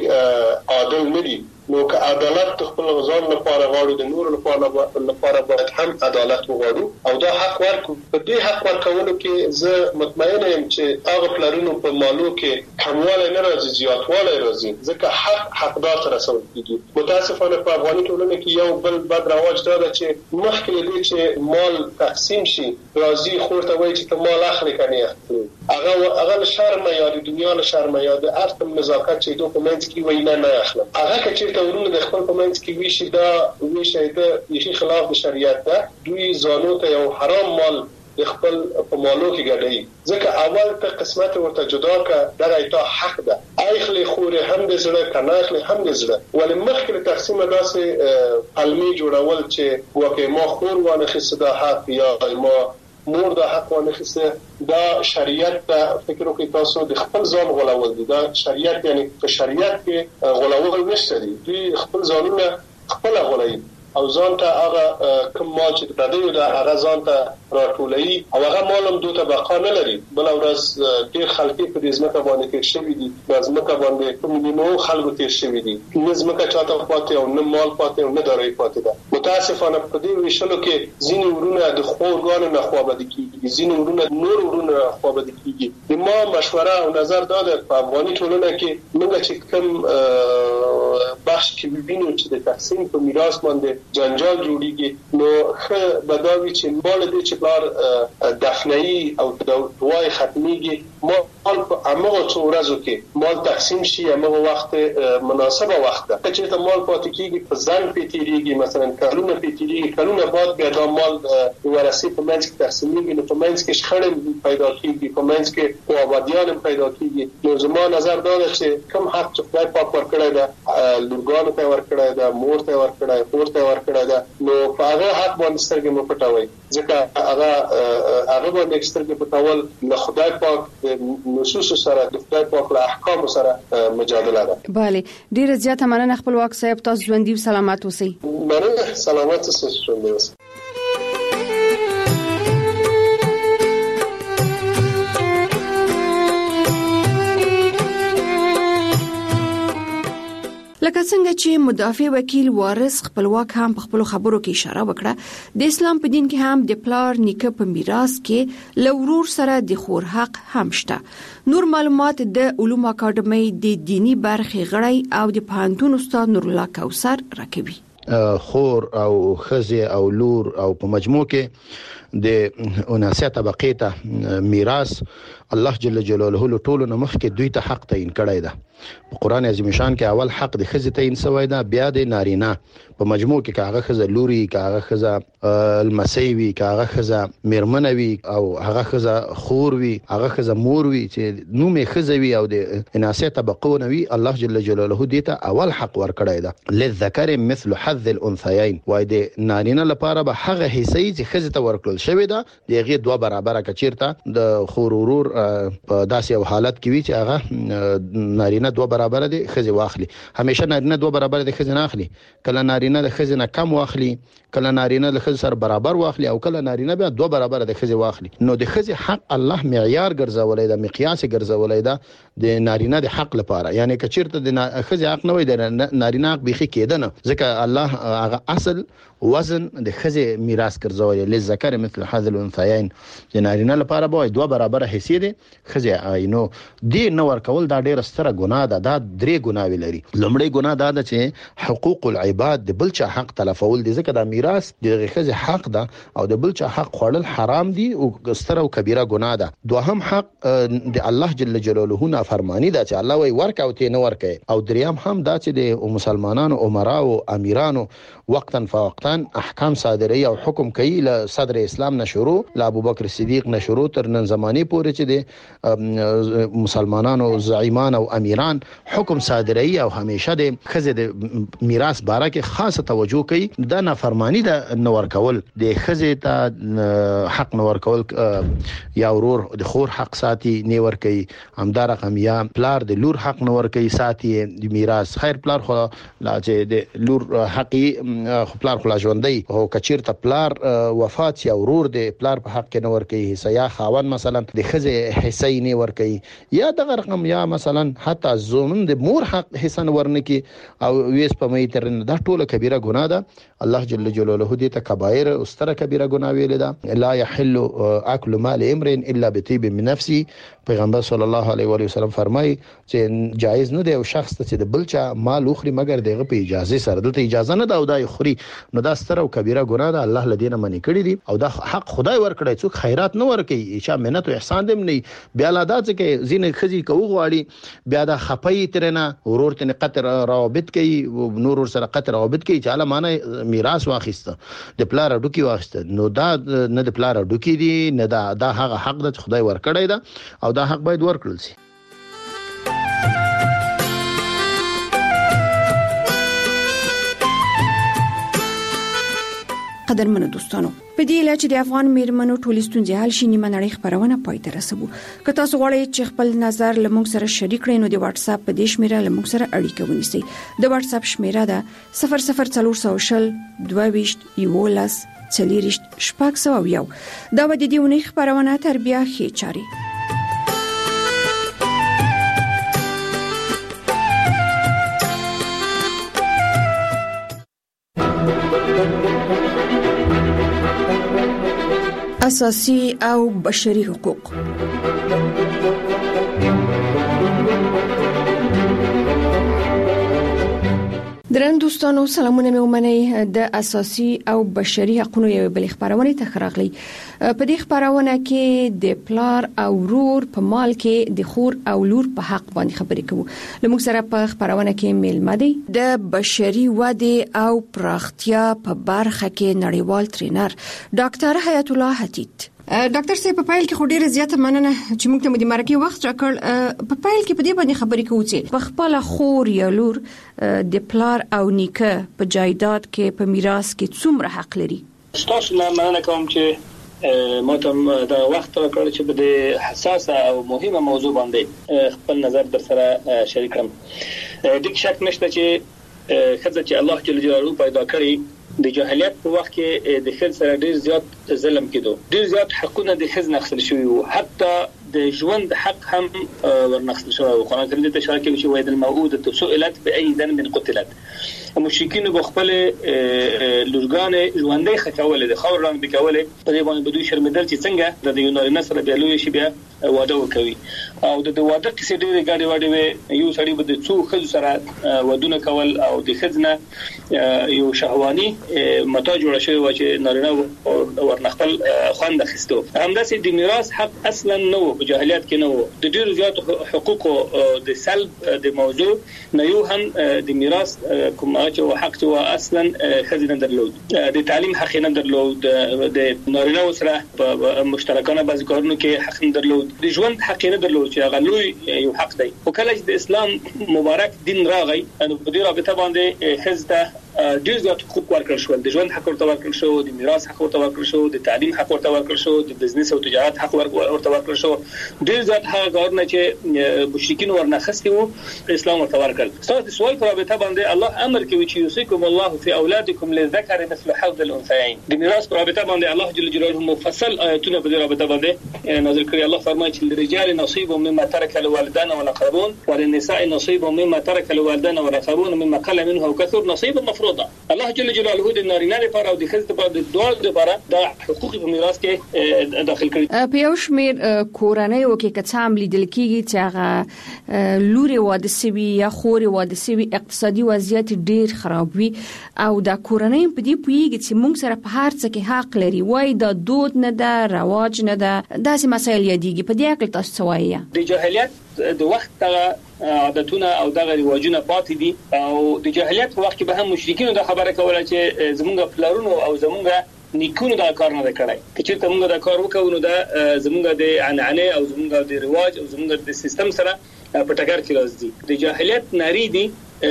هغه عادل نه دي. نو که عدالت خپل غزان لپاره غواړو د نور لپاره لپاره باید هم عدالت وغواړو او دا حق ورکو. په دې حق ورکولو کې زه مطمئن یم چې هغه پلرونو په مالو کې کمواله نه راځي، زیاتواله راځي، ځکه حق حقدار ته رسول کیږي. متاسفانه په افغاني ټولنه کې یو بل بد رواج دا ده چې مخکې دې چې مال تقسیم شي راځي خور ته وایي چې ته مال اخلي کني اخلي، هغه هغه شرم یا د دنیا له شرم یا د ارتم نزاکت چې دوی په منځ کې وایي نه نه اخلم، هغه چې ورونه د خپل په منځ کې ویشي دا ویشي د یخي خلاف د شریعت ده. دوی زانو ته یو حرام مال د خپل په مالو کې ګډي، ځکه اول ته قسمت ورته جدا کا دغه تا حق ده اخلي خوري هم د زړه کنه اخلي هم د زړه، ولې مخکې تقسیم داسې علمي جوړول چې وکه ما خور وانه خصدا حق یا ما مور دا حق وانه خصه، دا شریعت ته فکر وکړئ تاسو د خپل ځان غولول دي. دا شریعت یعنی په شریعت کې غولول نشته دي، دوی خپل ځانونه خپل غولوي او ځان ته هغه کوم مال چې د دې د هغه ځان ته راټولوي او هغه مال هم دوی ته بقا نه لري. بل ورځ ډیر خلک په دې ځمکه باندې کې شوي دي، د ځمکه باندې کوم دي نو خلکو تیر شوي دي، نه ځمکه چاته پاتې او نه مال پاتې او نه داري پاتې ده. متاسفانه په دې ویشلو کې ځینې ورونه د خورګانو نه خوابدي کیږي، ځینې ورونه نور ورونه خوابدي کیږي. د ما مشوره او نظر دا ده په افغاني ټولنه کې موږ چې کوم بخش کې وینو چې د تقسیم په میراث باندې جنجال جوړیږي، نو خه بداوی چې مال دې چې بار دفنه‌ای او دوای ختمیږي ما مال په امغه څو ورځو کې مال تقسیم شي امغه وخت مناسبه وخت ده چې ته مال پاتې کیږي په ځان پیتیریږي مثلا کلونه پیتیریږي کلونه بعد بیا دا مال ورثي په منځ کې تقسیمېږي نو په منځ کې شخړې پیدا کیږي په منځ کې قوابدیان پیدا کیږي نو زما نظر دا ده چې کوم حق چې خدای پاک ورکړی ده لورګانو ته ورکړی ده مور ته ورکړی خور ته ورکړی ده نو په هغه حق باندې سترګې مو پټوي ځکه هغه هغه باندې سترګې پټول د خدای پاک د نصوص سره د خدای پاک له احکام سره مجادله ده. بله ډیره زیاته مننه خپلواک صاحب تاسو ژوندۍ او سلامت اوسئ. مننه سلامت اوسئ ژوندۍ اوسئ. لکه څنګه چې مدافع وکیل وارث خپلواک هم په خپل خبرو کې اشاره وکړه د اسلام په دین کې هم د پلار نیکه په میراث کې لورور سره د خور حق هم شته. نور معلومات د علوم اکاډمي د دینی برخې غړی او د پوهنتون استاد نور الله کوثر راکوي. خور او خزه او لور او په مجموع کې د اناسه طبقه ته میراث الله جل جلاله له ټولو نمخ کې دوی ته حق تعین کړی ده. په قران عظیم شان کې اول حق د خزه تعین شوی ده بیا د نارینه په مجموع کې کاغه خزه لوري کاغه خزه المسیوي کاغه خزه میرمنوي او هغه خزه خور وي هغه خزه مور وي چې نومې خزه وي او د اناسه طبقه نوي الله جل جلاله دې ته اول حق ور کړی ده. للذکر مثل حظ الانثيين وای د نارینه لپاره به هغه حصې چې خزه ته ورکړل شوی ده دغه دوه برابر کچیرته د خور ورور په داسې یو حالت کې وي چې هغه نارینه دوه برابر دي خزه واخلي. همیشه نارینه دوه برابر دي خزه نه اخلي کله نارینه د خزه نه کم واخلي کله نارینه د خزه سره برابر واخلي او کله نارینه بیا دوه برابر د خزه واخلي. نو د خزه حق الله معیار ګرځولای دا مقیاس ګرځولای دا د نارینه د حق لپاره یعنی کچیرته د خزه حق نه وي د نارینه حق بيخي کېده نه ځکه الله هغه اصل وزن د خزه میراث ګرځولای لذکر مثل حظ الانثيين د نارینه لپاره به دوه برابر حصے دي خزه عینو دی نو ورکول دا ډیره ستره ګناه ده. دا درې ګناوي لري. لومړی ګناه دا ده چې حقوق العباد د بل چا حق تلفول دي ځکه دا میراث د خزه حق ده او د بل چا حق خوړل حرام دي او ستره او کبیره ګناه ده. دوهم حق د الله جل جلاله نه فرمانی ده چې الله وی ورکاو ته نه ورکي او دریم هم دا چې د مسلمانانو عمرا او امیرانو وقتا فوقتا احکام صادري او حکم کوي له صدر اسلام نه شروع له ابوبکر صدیق نه شروع تر نن زمانه پورې چې د مسلمانانو زعیمان او امیران حکم صادري او همیشه د خزه د میراث باره کې خاصه توجه کوي. دا نافرمانی ده نور کول د خزه ته حق نور کول یا ورور د خور حق ساتي نه ور کوي همدار رقم یا پلار د لور حق نور کوي ساتي د میراث خیر پلار خو لا چې د لور حقي پلار خلا ژوندۍ او کچیر ته پلار وفات یا ورور د پلار په حق کې نور کوي حصہ یا خاون مثلا د خزه حصہ نه ور کوي یا دغه رقم یا مثلا حتی زومن د مور حق حصہ ورنه کی او ویس په مې تر دا ټوله کبیره ګناه ده. الله جل جلاله دې ته کبایر او ستره کبیره ګناه ویل ده. لا يحل اكل مال امرئ الا بطيب من نفسه. پیغمبر صلی الله علیه و علیه وسلم فرمایي چې جایز نه دی او شخص ته چې د بلچا مال اخري مگر دغه په اجازه سره دلته اجازه نه دا او دای خوري نو دا ستره او کبیره ګناه ده. الله لدینه منی کړی دي او دا حق خدای ورکړی څوک خیرات نه ورکي چې منت او احسان دې نه بیا لا دا چې زین خزي کو غواړي بیا دا خپي ترنه ورور ته قطر روابط کوي نور سره قطر روابط کوي چې اله معنی میراث واخیسته د پلار ډوکی واخیسته نو دا نه د پلار ډوکی دي نه دا دا هغه حق ده خدای ورکړی ده او دا حق باید ورکړل شي. قدرمنو دوستانو په دې لاره چې د افغان میرمنو ټولې ستونزې حل شي نیمه نړۍ خبرونه پای ته رسوو. که تاسو غواړئ چې خپل نظر له موږ سره شریک کړئ نو د واتس اپ په دې شمیره له موږ سره اړیکه ونیسئ. د واتس اپ شمیره ده صفر صفر څلور سوه شل دوه ویشت یولس څلوېښت شپږ سوه یو. دا به د دې اونۍ خبرونه تر بیا ښې چاري. اساسي او بشري حقوق. درن دوستانو سلامونه مې ومنئ د اساسي او بشري حقوقو یو بل خبرونه ته خراغلی په دې خبرونه کې د پلار او ورور په مال کې د خور او لور په حق باندې خبرې کوو لموږ سره په خبرونه کې میلمه دي د بشري وده او پراختیا په برخه کې نړیوال ټرینر ډاکټر حیات الله حتیت. ډاکټر صاحب په پایل کې خو ډیره زیاته مننه چې موږ ته د مرکه وخت راکړ. په پایل کې په دې باندې خبرې کوو چې په خپل خور یا لور د پلار او نیکه په جایداد کې په میراث کې څومره حق لري. تاسو نه مننه کوم چې ما ته دا وخت راکړ چې په دې حساسه او مهمه موضوع باندې خپل نظر در سره شریک کړم. د شک نشته چې خزه چې الله جل جلاله پیدا کړی د جاهلیت په وخت کې د خځ سره ډیر زیات ظلم کېدو، ډیر زیات حقونه د خځ نخښل شوی وو، حتی د ژوند حق هم ورنخښل شوی وو. قرآن کریم د اشاره کوي چې وایي د الموعوده سئلت بأي ذنب قتلت. مشرکین په خپل لورګانې ژوندۍ خکولې د خور رنګ بکولې په دې باندې بدوی شرمېدل چې څنګه د یو نارینه سره بیا لوی شي بیا واده وکوي او د واده کیسې ډېرې ګاډې واډې وي. یو سړی به د څو ښځو سره ودونه کول او د ښځې نه یو شهواني متا جوړه شوې وه چې نارینه ورنه خپل خوند اخیستو. همداسې د میراث حق اصلا نه و، په جاهلیت کې نه و. د ډېرو زیاتو حقوقو د سلب د موضوع نه یو هم د میراث کوم چې حق چې اصلا ښځې نه درلود، د تعلیم حق نه درلود، د نارینه سره په مشترکانه بعض کارونو کې حق نه درلود، د ژوند حق نه درلود چې هغه لوی یو حق دی. او کله چې د اسلام مبارک دین راغی نو په دې رابطه باندې ښځې ته ډیر زیات حقوق ورکړل شو. د ژوند حق ورته ورکړل شو، د میراث حق ورته ورکړل شو، د تعلیم حق ورته ورکړل شو، د بزنس او تجارت حق ورته ورکړل شو. ډیر زیات هغه کارونه چې مشرکین ورنخستي وو اسلام ورته ورکړل. تاسو د سوال په رابطه باندې الله امر کوي چې یوصيکم الله فی اولادکم للذکر مثل حظ الانثیین. د میراث په رابطه باندې الله جل جلاله مفصل آیاتونه په دې رابطه باندې نازل کړي. الله فرمایي چې للرجال نصیب مما ترك الوالدان والاقربون وللنساء نصیب مما ترك الوالدان والاقربون مما قل منه او كثر نصيبا مفروضا. الله جل جلاله د نارینه لپاره او د ښځې لپاره د دوه لپاره د حقوق په میراث کې داخل کړي. په یو شمېر کورنۍ او کې کڅام لیدل کېږي چې هغه لوري واده سوي یا خوري واده سوي اقتصادي وضعیت ډیر خراب وي او دا کورنۍ په دې پوهیږي چې موږ سره په هر څه کې حق لري، وای دا دود نه ده، رواج نه ده، داسې مسایل یادېږي. په دې اړه تاسو څه وایي؟ د جاهلیت د وخت دغه عادتونه او دغه رواجونه پاتې دي او د جاهلیت په وخت کې به هم مشرکین دا خبره کوله چې زمونږ پلارونو او زمونږ نیکونو دا کار نه کړی. که چېرته موږ دا کار وکړو نو دا زمونږ د عنعنې او زمونږ د رواج او زمونږ د سیستم سره په ټکر کې راځي. د جاهلیت ناری دي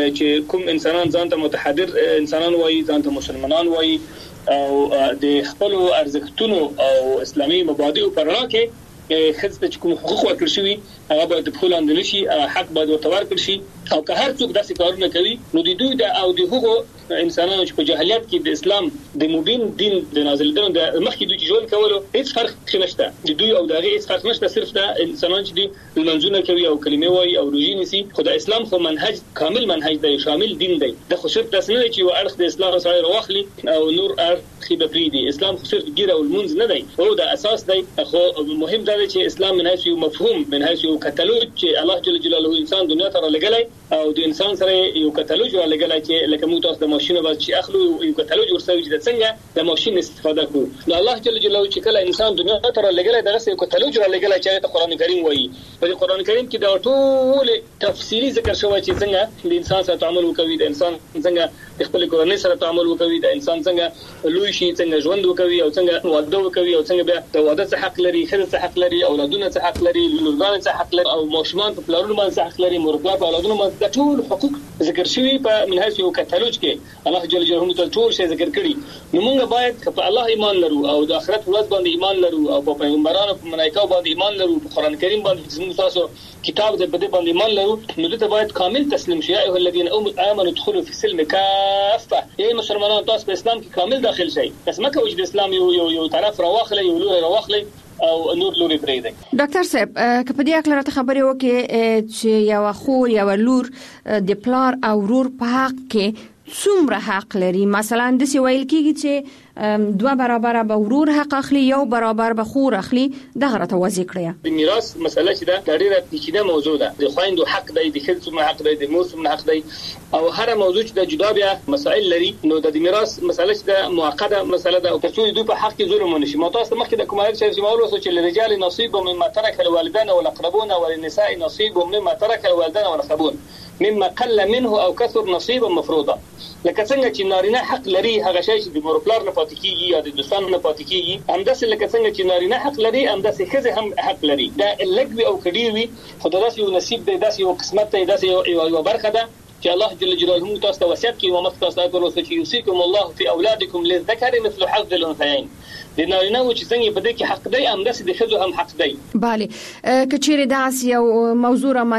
چې کوم انسانان ځان ته متحضر انسانان وایي، ځان ته مسلمانان وایي او د خپل ارزښتونو او اسلامي مبادئو پر رڼا کې خځې ته کوم حقوق ورکړل شوي هغه باید په خپل اندل شي، حق باید ورته ورکړل شي. او که هر څوک داسې کارونه کوي نو د دوی د او د هغو انسانانو چې په جاهلیت کې د اسلام د مبین دین د نازلېدو د مخکې دوی ژوند کولو هیڅ فرق نشته. د دوی او دغه هیڅ فرق نشته، صرف د انسانان چې دي منځونه کوي او کلمې وایي او روزي نیسي. خو د اسلام خو منهج کامل منهج دی، شامل دین دی. د خو صرف داسې نه چې یو اړخ د اسلام سره راوخلي او نور اړخ به پریدي. اسلام خو صرف ګیره او المنځ نه دی، او د اساس دی. خو مهم دا دی چې اسلام من حيث مفهوم، من حيث کتالوج چې الله جل جلاله انسان دنیا ته رالګلای او د انسان سره یو کتالوج رالګلای چې لکه موږ تاسو د ماشینو باندې چې اخلو یو کتالوج ورسوي چې څنګه د ماشين استفاده کوو. نو الله جل جلاله چې کله انسان دنیا ته رالګلای دغه یو کتالوج رالګلای چې ته قران کریم وایي. په قران کریم کې دا ټول تفصیلی ذکر شوی چې څنګه د انسان سره تعامل وکوي، د انسان څنګه خپل کورنۍ سره تعامل وکوي، د انسان څنګه لوی شي، څنګه ژوند وکوي او څنګه واده وکوي او څنګه بیا د واده څخه حق لري، ښځه څخه حق لري، اولادونه څخه حق لري، لورګان څخه حق لري او ماشومان په پلارونو باندې حق لري، مورګان په اولادونو باندې. د ټول حقوق ذکر شوی په منهج یو کتالوج کې الله جل جلاله ته ټول شی ذکر کړي. نو موږ باید په الله ایمان لرو او د آخرت ورځ باندې ایمان لرو او په پیغمبرانو په ملائکه باندې ایمان لرو، په قران کریم باندې زموږ تاسو کتاب دې په دې باندې ایمان لرو. نو دته باید کامل تسلیم شي. ایه الذين امنوا ادخلوا في السلم كافه. ای مسلمانانو تاسو په اسلام کې کامل داخل شئ. بس مکه وجد اسلام یو یو یو طرف راوخلې یو لور راوخلې او نور لوري پرې دی. ډاکټر صاحب که په دې اړه راته خبرې وکړي چې یو خور یو لور د پلار او ورور په حق کې څومره حق لري؟ مثلا د سی ویل کېږي چې دوه برابر به ورور حق اخلي، یو برابر به خور اخلي. دغه راته واضح کړئ. د میراث مسله چې دا ډېره پیچیده موضوع ده. د خويندو حق دی، د ښځو څومره حق دی، د مور څومره حق دی، او هر موضوع چې د جدا بیا مسائل لري. نو د میراث مسله چې د معقده مسله ده او ترڅو دوی په حق کې ظلم ونشي. مو تاسو مخکې د کومه چې مول وسو چې لرجال نصيب مما ترك الوالدان والاقربون وللنساء نصيب مما ترك الوالدان والاقربون مما قل منه او كثر نصيبا مفروضا. لکه څنګه چې نارینه حق لري هغه شی چې د مور پلار نه پاتې کیږي یا د دوستانو نه پاتې کیږي، همداسې لکه څنګه چې نارینه حق لري همداسې ښځه هم حق لري. دا لږ او کډیر وي خو داسې یو نصیب دی، داسې یو قسمت دی، داسې یو برخه ده چې الله جل جلاله تاسو ته وصیت کوي. ومخ تاسو ته ورسره چې یوصيکم الله فی اولادکم للذکر مثل حظ الانثیین. د نارینه و چې څنګه په دې کې حق دی همداسې د ښځو هم حق دی. bale کچېره داس یو موضوع را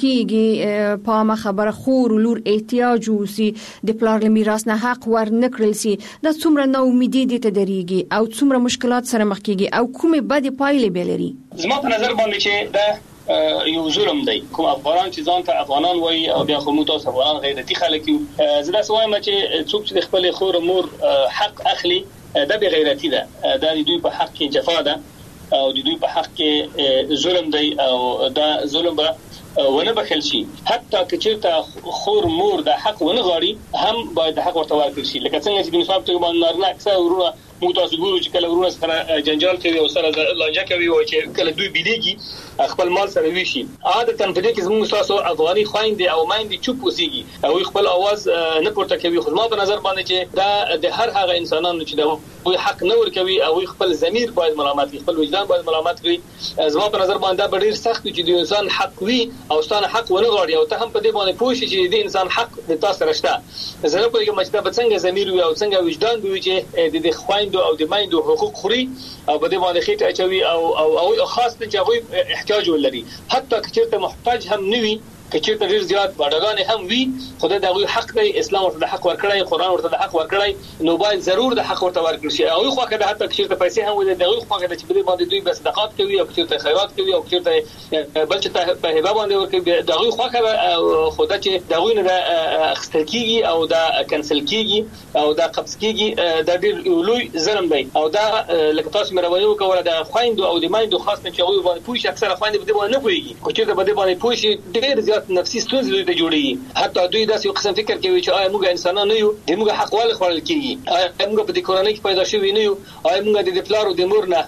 منستکیږي په ما خبره خور لور احتیاج وسی د پلار میراث نه حق ور نکړل سي، دا څومره نو امیدي دي ته دريږي او څومره مشکلات سره مخ کیږي او کومه بد پایلې بلري. زما په نظر باندې چې دا یو ظلم دی. کوم افغانان چې ځان ته افغانان وایي او بیا خو موږ تاسو افغانان غیرتي خلک یو، زه دا وایم چې څوک چې خپل خور مور حق اخلي دا به غیرتی ده، دا د دوی په حق کې جفا ده او د دوی په حق کې ظلم دی او دا ظلم به ونه بخل شي. حتی که چېرته خور مور د حق ونه غواړي هم باید د حق ورته ورکړل شي. لکه څنګه چې د مثال په توګه نارینه اکثر ورونه موږ تاسو ګورو چې کله ورونه سره جنجال کوي او سره لانجه کوي او چې کله دوی بلیږي خپل مال سره ویشي. عادتاً په دې کې زموږ تاسو افغاني خويندې او مایندې چوپ اوسېږي او خپل आवाज نه پورته کوي. خو ما په نظر باندې چې دا د هر هغه انسانانو چې د حق نه ور کوي او خپل ضمیر باید ملامت کړي، خپل وجدان باید ملامت کړي. زما په نظر باندې دا ډېر سخت چې د انسان حق وي او ستانه حق ونه غواړي او ته هم په دې باندې پوه شې چې د انسان حق د تاسو راشته. زه په دې کې مچته به څنګه ضمیر وي او څنګه وجدان وي چې د خويندو او د مایندو حقوق خوري او په دې باندې خېټه اچوي او او او خاص ته چې هغه احتیاج ولري. حتی که چېرته محتاج هم نه وي، که چېرته ډېر زیات باډګان هم وي، خدای دغه حق دی، اسلام ورته د حق ورکړی، قرآن ورته د حق ورکړی، نو باید ضرور د حق ورته ورکړل شي. او خو کله حتی که چېرته پیسې هم ولري دغه خو کله چې په دې باندې دوی بس صدقات کوي او چېرته خیرات کوي او چېرته بل چې په هبه باندې ورکوي دغه خو کله خدای چې دغه نه اخستل کیږي او دا کنسل کیږي او دا قبض کیږي، دا ډېر لوی ظلم دی. او دا لکه تاسو مې راوړو کوله د خويندو او د مایندو خاص نه چې هغه باندې پوښ اکثره خويندې په دې باندې نه پوهیږي، خو چې په دې باندې پوښ ډېر زیات نفسي ستونزې د جوړي. حتی دوی داسې یو قسم فکر کوي چې آیا موږ انسانان نه یو، د موږ حق ول خورل کیږي، آیا موږ په دې کورنۍ کې پیدا شوی نه یو، آیا موږ د پلار او د مور نه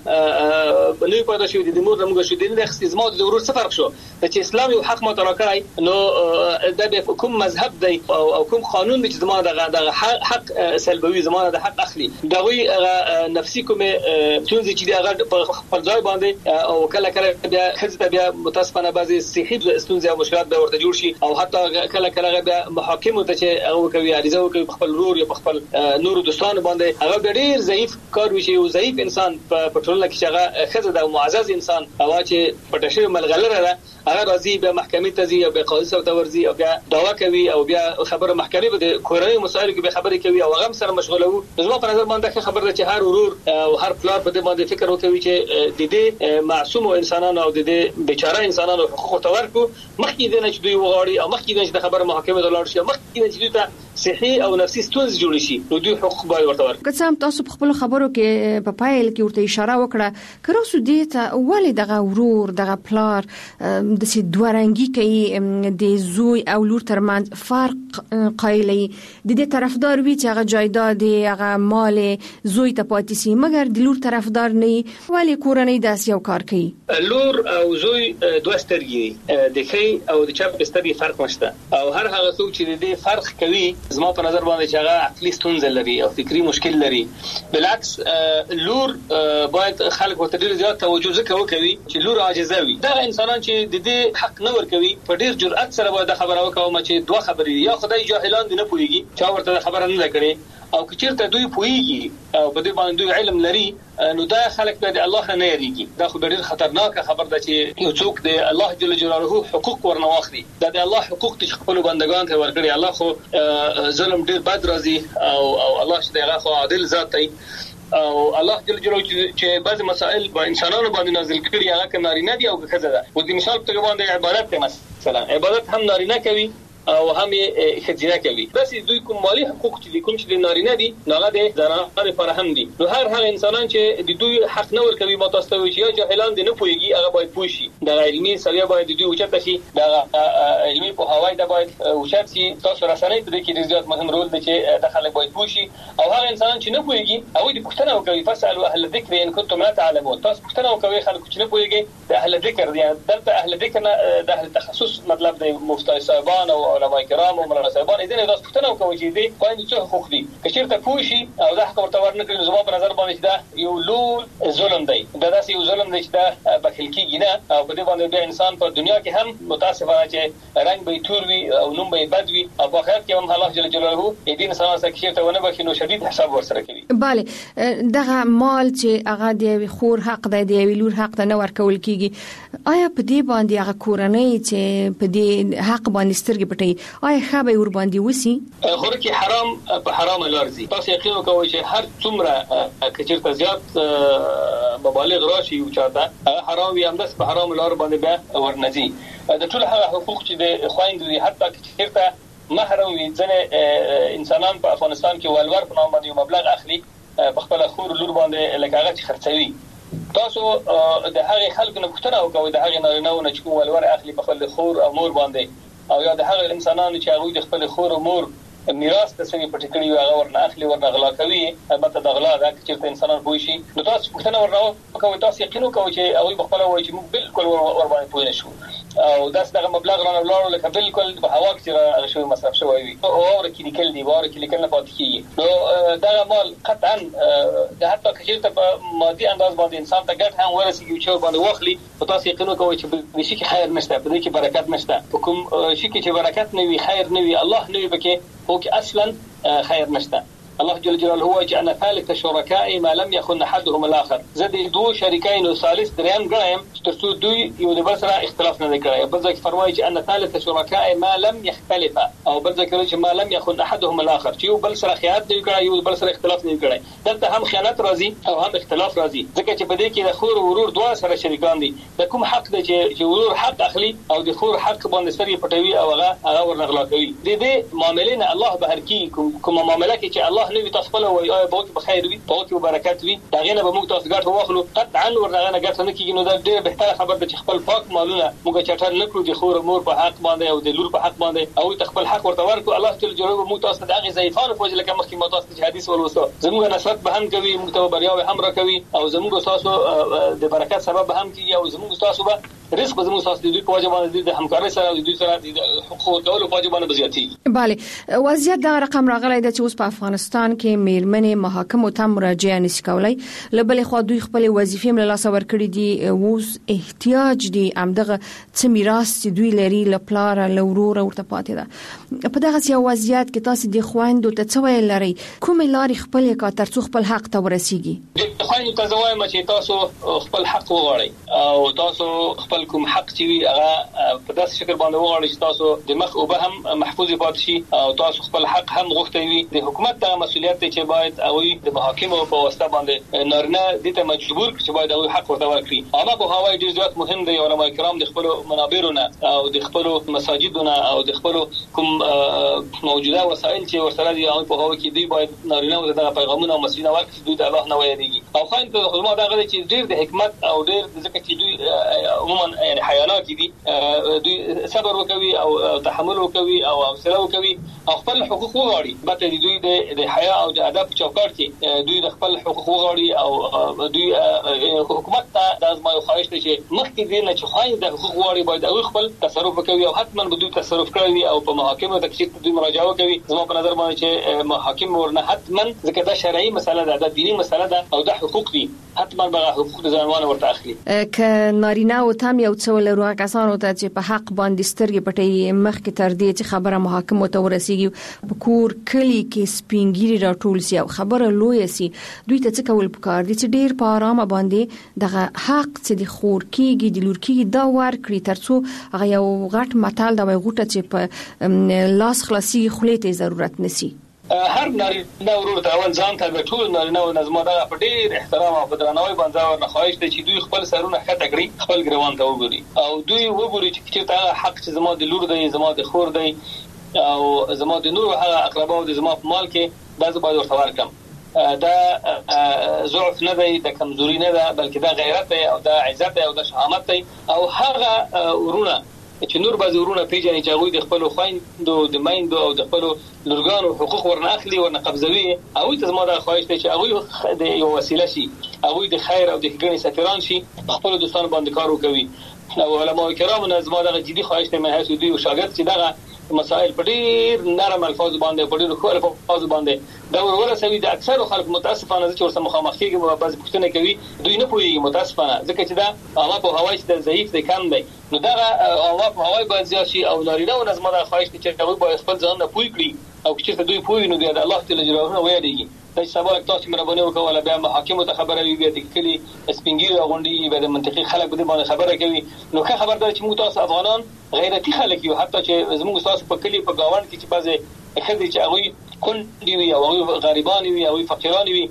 نه پیدا شوی، د مور نه موږ شو د اختزما د ورور څه فرق شو چې اسلام یو حق مترا کړی. نو دا به کوم مذهب دی او کوم قانون دی چې زموږ د حق سلبوي، زموږ د حق اخلي. دغه نفسي کوم ستونزې چې هغه په خپل ځای باندې او کله کله بیا خځه بیا متاسفانه بعضي صحي ستونزې او مشکلات به ورته جوړ شي او حتی کله کله بیا محاکم ته چې هغه کوي عریضه کوي خپل ورور یا خپل نور دوستانو باندې، هغه ډېر ضعیف کار وشي او ضعیف انسان په ټولنه کې چې هغه خځه د معزز انسان او چې پټشه ملغلره ده هغه راځي به محکمې ته ځي او به قاضي سره ورځي او بیا دعوا کوي او بیا خبره محکمې به کورنۍ مسایلو کې به خبرې کوي او هغه سره مشغوله وو. زما په نظر باندې خبره ده چې هر ورور او هر پلار په دې باندې فکر وکوي چې د دې معصوم انسانانو او د دې بیچاره انسانانو حقوق تورکو مخکې د نه چې دوی وغواړي او مخکې د چې خبره محکمې ته لاړ شي، مخکې د چې دوی ته صحي او نفسي ستونزې جوړ شي، نو دوی حقوق باید ورته ورکړي. که څه هم تاسو په خپل خبرو کې په پایل کې ورته اشاره وکړه که راسو دې ته ولې دغه ورور دغه پلار د سي دوه رنګي کوي د زوی او لور ترمنځ فرق قایلي، د دې طرفدار وي چې هغه جایداد هغه مال زوی ته پاتې سي مګر د لور طرفدار نه، ولې کورنۍ داس یو کار کوي؟ لور او زوی دوه سترګې د ښي او د چپ سترګې فرق نشته او هر هغه څوک چې د دې فرق کوي زما په نظر باندې چې هغه عقلي ستونزه لري او فکری مشکل لري. بالعکس لور باید خلک ورته ډیر زیات توجه وکوي چې لور عاجزه وي. دا انسانان چې د دې حق نه ورکوي په ډیر جرأت سره باید خبره وکړي چې دوه خبرې یا خدای جاهلان دي نه پوهیږي چا ورته خبره نه لګړي او که چیرته دوی پوهیږي او په دې باندې دوی علم لري نو دا خلک به الله نه یریږي. دا خو ډیر خطرناکه خبر ده چې یو څوک د الله جل جلاله حقوق ورنواخلي. دا د الله حقوق چې خپل بندگان ته ورکړي. الله خو ظلم ډیر بد راځي او او الله چې دغه خو عادل ذات دی او الله جل جلاله چې بعض مسائل با انسانانو باندې نازل کړي هغه ک نارینه دي او ښځه ده. و دې مثال په باندې عبادت ته مثلا عبادت هم نارینه کوي او هم خزینه کوي. بس دوی کوم مالی حقوق چې کوم چې د نارینه دي هغه د زنانه لپاره هم دي. نو هر هغه انسانان چې د دوی حق نه ورکوي متاسفه وي چې یا جاهلان دي نه پويږي هغه باید پوه شي. د علمي سریه باید دوی اوچت شي. د علمي په هوای د باید اوچت شي. تاسو رسنۍ په دې کې ډېر مهم رول دی چې د خلک باید پوه شي او هغه انسانان چې نه پويږي او د پښتنه وکوي فسالوا اهل الذكر ان كنتم لا تعلمون. تاسو پښتنه وکوي خلک چې نه پويږي د اهل ذکر دي دلته اهل ذکر د اهل تخصص مطلب د مفتي صاحبان او علماء کرام او مولانا صاحبان اذن تاسو پښتنه وکوي چې دي باندې څه حقوق دي کچیر ته پوه شي او د حق ورته ورنکړي زما په نظر باندې دا یو لوی ظلم دی. دا داسې یو ظلم دی چې دا بخیل کیږي نه او په دې باندې د انسان په دنیا کې هم متاسفانه چې رنگ به تور وي او نوم به بد وي او په آخرت کې هم الله جل جلاله دې انسان سره کیږي ته ونه بخي نو شدید حساب ورسره کوي. bale دغه مال چې هغه د خور حق دی د ویلور حق ته نه ورکول کیږي آیا په دې باندې هغه کورنۍ چې په دې حق باندې سترګې پټي آیا خبره ور باندې وسی خور کې حرام په حرام لارځي. تاسو یقین وکوئ چې هر څومره کچیرته زیات مبالغ راشي او چاته هغه حرام وي همداس په حرام لار باندې به ورنځي. د ټول هغه حقوق چې د خويند دي حتی کچیرته محرم وي ځنه انسانان په افغانستان کې ولور په نوم باندې یو مبلغ اخلي په خپل خور لور باندې لکه هغه چې خرڅوي. تاسو د هغه خلکو نه پوښتنه وکوئ د هغه نارینه نه چې کوم ولور اخلي په خپل خور او مور باندې او یا د هغه انسانانو چې هغه د خپل خور او مور میراث ته څنګه پټ کړی هغه ورنه اخلي ورنه غلا کوي البته د غلا دا چې انسانان پوه شي نو تاسو پوښتنه ورنه وکوئ تاسو یقین وکوئ چې هغه خپل وایي چې موږ بالکل ور باندې پوه نه شو او داس دغه مبلغ رانه ولور لکه بالکل په هوا کې هغه شوی مصرف شوی وي او ورکې لیکل دی ورکې لیکل نه پاتې کیږي. نو دا مال قطعا د حتی کچېرته په مادي انداز باندې انسان ته ګټ هم ورسیږي چې باندې واخلي او تاسو یقین وکوئ چې په شي کې خیر نشته په دې کې برکت نشته په کوم شي کې چې برکت نه وي خیر نه وي الله نه وي بکې هو کې اصلا خیر نشته. الله جل جلاله هو جعل ثالث شركاء ما لم يكن احدهم الاخر. زدي دو شريكين ثالث دريم غايم ترتو دوی یو د بل سره اختلاف نه کوي. بل ځکه فرمایي چې ان ثالث شركاء ما لم يختلف او بل ځکه چې ما لم يكن احدهم الاخر چې یو بل سره خیانت نه کوي یو بل سره اختلاف نه کوي. دلته هم خیانت راځي او هم اختلاف راځي ځکه چې په دې کې د خور او ورور دوه سره شریکان دي. د کوم حق دی چې ورور حق اخلي او د خور حق باندې سری پټوي او هغه هغه ورنغلا کوي. د دې معاملې نه الله بهر کی کوم معاملې کې چې الله نه وي تاسو خپل وایي او به کې بخیر وي په کې برکت وي دا غنه به موږ تاسو ګټ واخلو قطعا ورغه نه ګټ نه کیږي. نو دا ډېر بهتره خبر ده چې خپل پاک مالونه موږ چټر نه کړو د خور مور په حق باندې او د لور په حق باندې او ته خپل حق ورته ورکو. الله جل جلاله موږ تاسو د هغه ضعیفانو په وجه لکه مخکې ما تاسو ته حدیث ولوسو زموږ نصرت به هم کوي موږ ته بریاوي هم راکوي او زموږ تاسو د برکت سبب هم کیږي او زموږ تاسو به رزق به زموږ تاسو د دوی په وجه باندې د همکارۍ سره د دوی سره د حقوق ورکولو په وجه باندې زیاتېږي. bale وضعیت دا رقم راغلی د چې اوس په افغانستان کې میرمنې محاکمو ته مراجعه نشي کولای لبل خو دوی خپل وظیفې مل لاس ور کړی دي اوس احتیاج دي امدغه څه میراث چې دوی لري لپلار لورور ورته پاتې ده. په دغه سیاسي وضعیت کې تاسو د خويندو ته څه ویل لري کوم لاري خپل کا ترڅو خپل حق ته ورسیږي؟ د خويندو ته زوایم چې تاسو خپل حق وغواړئ او تاسو خپل کوم حق چې وي هغه په داسې شکل باندې وغواړئ چې تاسو د مخ او به هم محفوظ پاتې شي او تاسو خپل حق هم غوښتئ وي. د حکومت ته مسؤلیت دی چې باید او د محاکمو په واسطه باندې نارینه د ته مجبور کړي چې باید او حق ورته ورکړي. اما په هوای ډیر زیات مهم دی علماء کرام د خپل منابرونه او د خپل مساجدونه او د خپل کوم موجوده وسایل چې ورسره دي او په هوای کې دی باید نارینه د پیغامونه او مسلمانانو ورکړي دوی د الله نه ویریږي او خاين ته خدمت دا غوړي چې ډیر د حکمت او ډیر ځکه چې دوی عموما یعنی حیوانات دي دوی صبر وکوي او تحمل وکوي او حوصله وکوي او خپل حقوق وغواړي. بته دوی د حیا او د ادب چوکاټ کې دوی د خپل حقوق وغواړي او دوی حکومت ته د ازمایو خواهش دي چې مخکې دې نه چې خاين د حقوق وغواړي باید او خپل تصرف وکوي او حتما به دوی تصرف کوي او په محاکمه ته چې دوی مراجعه وکوي. زما په نظر باندې چې محاکم ورنه حتما ځکه دا شرعي مسله ده د دینی مسله ده او د حقوق دي حتما به حقوق د ځوانانو ورته اخلي. ک نارینه او تام یو څو لرو کسانو ته چې په حق باندې سترګې پټي مخکې تر دې چې خبره محاکمه ته ورسیږي په کور کلی کې سپینګيري راټول سي او خبره لوی سي دوی ته څه کول پکار دي چې ډیر په آرامه باندې دغه حق چې د خور کېږي د لور کېږي دا ور کړی ترڅو هغه یو غټ متال دا وي غوټه چې په لاس خلاصي خلیته ضرورت نسی. هر نارینه ورور ته اول ځان ته ټول نارینه او نظم دا په ډیر احترام او درناوي باندې ورنه خواهش دي چې دوی خپل سرونه خټه کړی خپل ګروان ته وګوري او دوی وګوري چې چې تا حق چې زما د لور دی زما د خور دی او زما د نور هغه اقرباو د زما په مال کې دا زه باید ورته ورکم. دا ضعف نه دی، د کمزوري نه ده، بلکې دا غیرت دی او دا عزت دی او دا شهامت دی. او هغه ورونه چې نور بعض ورونه پیژني چې هغه د خپل خويندو د میندو او د خپل لورګانو حقوق ورنه اخلي ورنه قبضوي، او ته زما د خواهش دی چې هغه د یو وسیله شي، هغه د خیر او د ښېګڼې سفیران شي، خپل دوستان باندې کار وکوي. او علماء کرام نه زما د جدي خواهش دی مې هڅه دوی او شاګرد چې دغه مسائل په ډېر نرم الفاظ باندې په ډېر ښه الفاظ باندې دا ورسوي. د اکثر خلک متاسفانه چې ورسره مخامخ کېږي بعض پوښتنه کوي دوی نه پوهیږي متاسفانه، ځکه چې دا هغه په هوای چې ضعیف دی، کم دی. نو دا هغه په هوای باید زیات شي او نارینه او نظم د خواهش چې هغه باید خپل ځان نه پوي کړي او چې دوی پوي نو د الله تعالی جلاله ویریږي. دا سبا تاسو مهرباني وکول بیا محاکم ته خبره وي، بیا د کلی سپینګری غونډي به د منطقي خلک به باندې خبره کوي. نو که خبردار چې موږ تاسو افغانان غیرتی خلک یو، حتی چې زموږ تاسو په کلی په گاوند کې چې بعضه خدي چې هغه کندي وي او غریبان وي او فقیران وي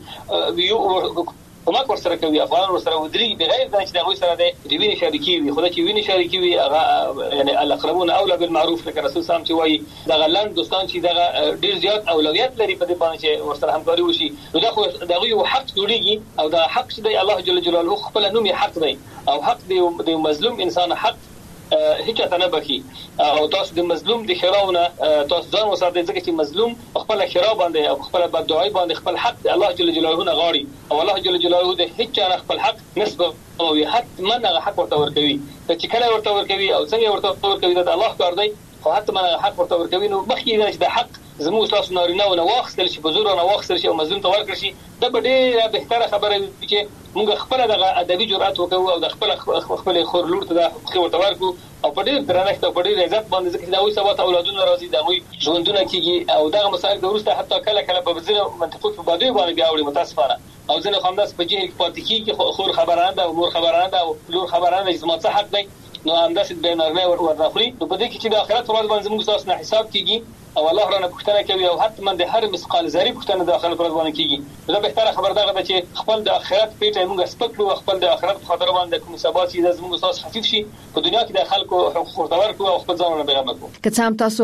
یو کومک ورسره کوي، افغان ورسره ودري بغیر د چې دغه سره د وینې شریکي وي. خدای چې وینې شریکي وي هغه یعنی الاقربون اولى بالمعروف، لکه رسول صلی الله علیه وسلم چې وایي دغه لاند دوستان چې دغه ډیر زیات اولویت لري په دې باندې چې ورسره همکاري وشي. نو دا خو دغه یو حق جوړیږي او دا حق چې دی الله جل جلاله خپل نوم حق دی او حق دی د مظلوم انسان حق هیڅ ته نه بخي. او تاسو د مظلوم د خیراونه تاسو ځان وساتئ، ځکه چې مظلوم خپل خیرا باندې او خپل بددعای باندې خپل حق الله جل جلاله نه غاړي او الله جل جلاله د هیڅ نه خپل حق نسبت او حتما هغه حق ورته ورکوي. چې کله ورته ورکوي او څنګه ورته ورکوي دا الله کار دی، خو حتما هغه حق ورته ورکوي. نو مخکې د حق زموږ تاسو نارینه او نواخستل شي په زور او نواخستل شي او مظلوم ته ورکړي شي، دا به ډېره بهتره خبره وي چې موږ خپل دغه ادبي جرأت وکړو او د خپل خپل خور لور ته د حقوق ورته ورکړو او په ډېر درنښت او په ډېر عزت باندې، ځکه چې دا وایي سبا ته اولادونه راځي دا وایي ژوندونه کیږي او دغه مسائل د وروسته حتی کله کله په ځینو منطقو په بادوي باندې بیا وړي متاسفانه او ځینې خامداس په جهل کې پاتې کیږي، خور خبرانه ده او مور خبرانه ده او لور خبرانه ده چې زما څه حق دی. نو همداسې به نارینه ورناخلي. نو په دې کې چې د آخرت ورځ باندې موږ تاسو نه حساب کیږي او الله رانه پوښتنه کوي او حتما د هر مثقال ذره پوښتنه د آخرت ورځ باندې کیږي. دا به تر خبر ده چې خپل د آخرت پیټه موږ سپکلو، خپل د آخرت په خاطر باندې کوم سبا چې د موږ تاسو خفيف شي په دنیا کې د خلکو حقوق ورته ورکړو او خپل ځانونه بیان کړو. که څه هم تاسو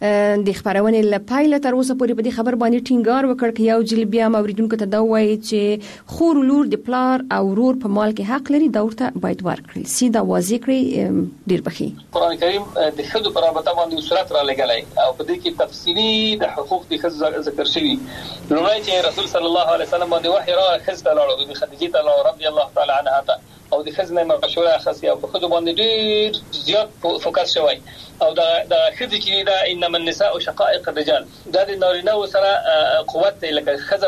د خبرونه لپاره تر اوسه پورې په دې خبر باندې ټینګار وکړ چې یو جل بیا موریدونکو ته دا وایي چې خور لور د پلار او ورور په مال کې حق لري، دا ورته باید ورکړي. سیده واضح کړی ډیر بخي. قران کریم د خدو پر رابطه باندې سورت را لګلای او په دې کې تفصیلی د حقوق د خزو ذکر شوی. لومړی چې رسول صلی الله علیه وسلم باندې وحی را خزته لاړو د خدیجه تعالی رضی الله تعالی عنها ته او د خزنه مشوره خاصه او په خدو باندې ډیر زیات فوکس شوی او دا د خدي چې دا انما النساء شقائق الرجال، دا د نارینه سره قوت لکه خزه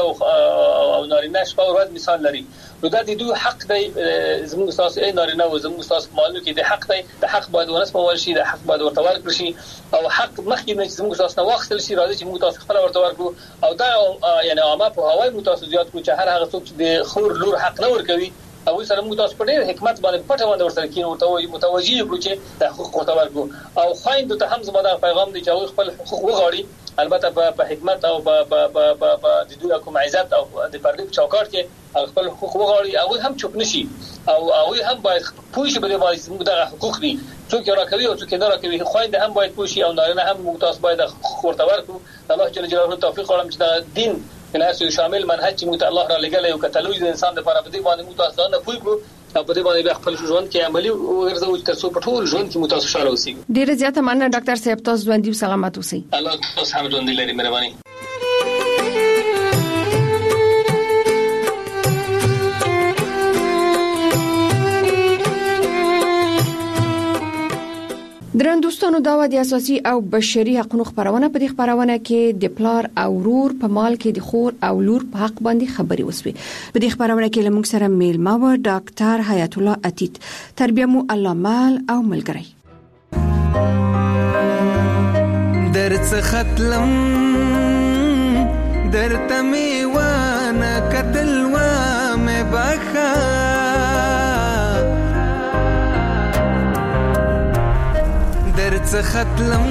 او نارینه شپه او ورځ مثال لري. نو دا د دوی حق دی زموږ اساس ای نارینه او زموږ اساس مالو کې د حق دی، د حق باید ونس په ورشي، د حق باید ورته ورکړي شي او حق مخکې نه زموږ اساس نه واخستل شي راځي چې موږ تاسو خپل ورته ورکړو او دا یعنی عامه په هوای مو تاسو زیات کو چې هر هغه څوک چې د خور لور حق نه ورکوي او سره موږ تاسو په ډېر حکمت باندې پټه باندې ورسره کینو ته متوجي کړو چې د حقوق ورته ورکړو او خايند ته هم زموږ پیغام دی چې خپل حقوق وغواړي، البته په حکمت او په په په د دوی کوم عزت او د پردې چوکاټ کې خپل حقوق وغواړي او هم چوپ نشي او هغه هم باید پوه شي په دې باندې موږ د حقوق دي څوک راکوي او څوک نه راکوي، خايند هم باید پوه شي او نارینه هم موږ تاسو باید حقوق ورته ورکړو. الله جل جلاله توفیق ورکړي چې دا دین ناس شامل منهج چې موږ الله را لګلې او کتلوي د انسان لپاره په دې باندې موږ تاسو نه پوي کړو او په دې باندې به خپل ژوند کې عملی وګرځو تر څو په ټول ژوند کې موږ تاسو خوشاله اوسئ. ډیره زیاته مننه ډاکټر صاحب، تاسو ژوند دي سلامت اوسئ. الله تاسو هم ژوند لري، مهرباني. درن دوستانو دا و د اساسي او بشري حقوقو خبرونه په دې خبرونه کې د پلار او ورور په مال کې د خور او لور په حق باندې خبري وسوي. په دې خبرونه کې لمونږ سره میلمه و ډاکټر حیات الله عتیق، تربیه مو الله مال او ملګری. درڅ ختلم درته می وانه کتل و مې بخا درڅ ختلم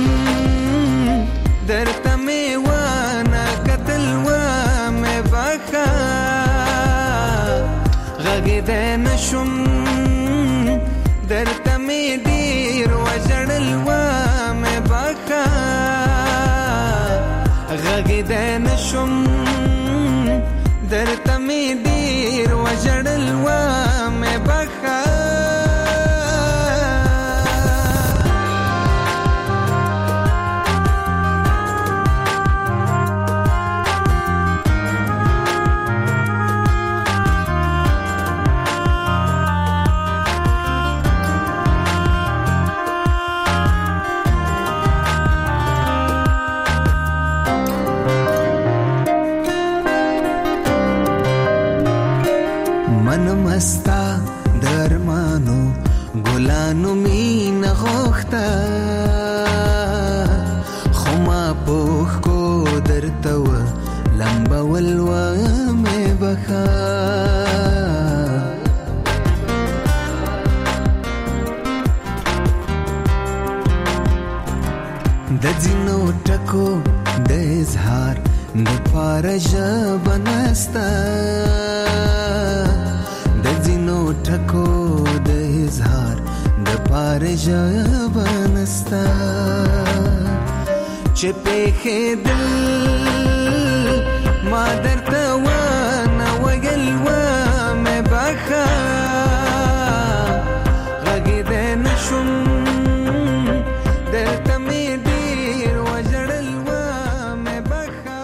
درته می وانه کتل و مې بخا غږ دې نشم درته می ډیر وجړل و مې بخا غږیدای نشم درته مې ډېر وژړل ومې بخښه مستا درمانو ګلانو مين غوخته خو ما پوخ کو درته و لمبول و مې بخا د ځینو ټکو د اظهار د پاره ژبه نسته د ځینو ټکو د اظهار د پاره ژبه نسته چې پېښېدل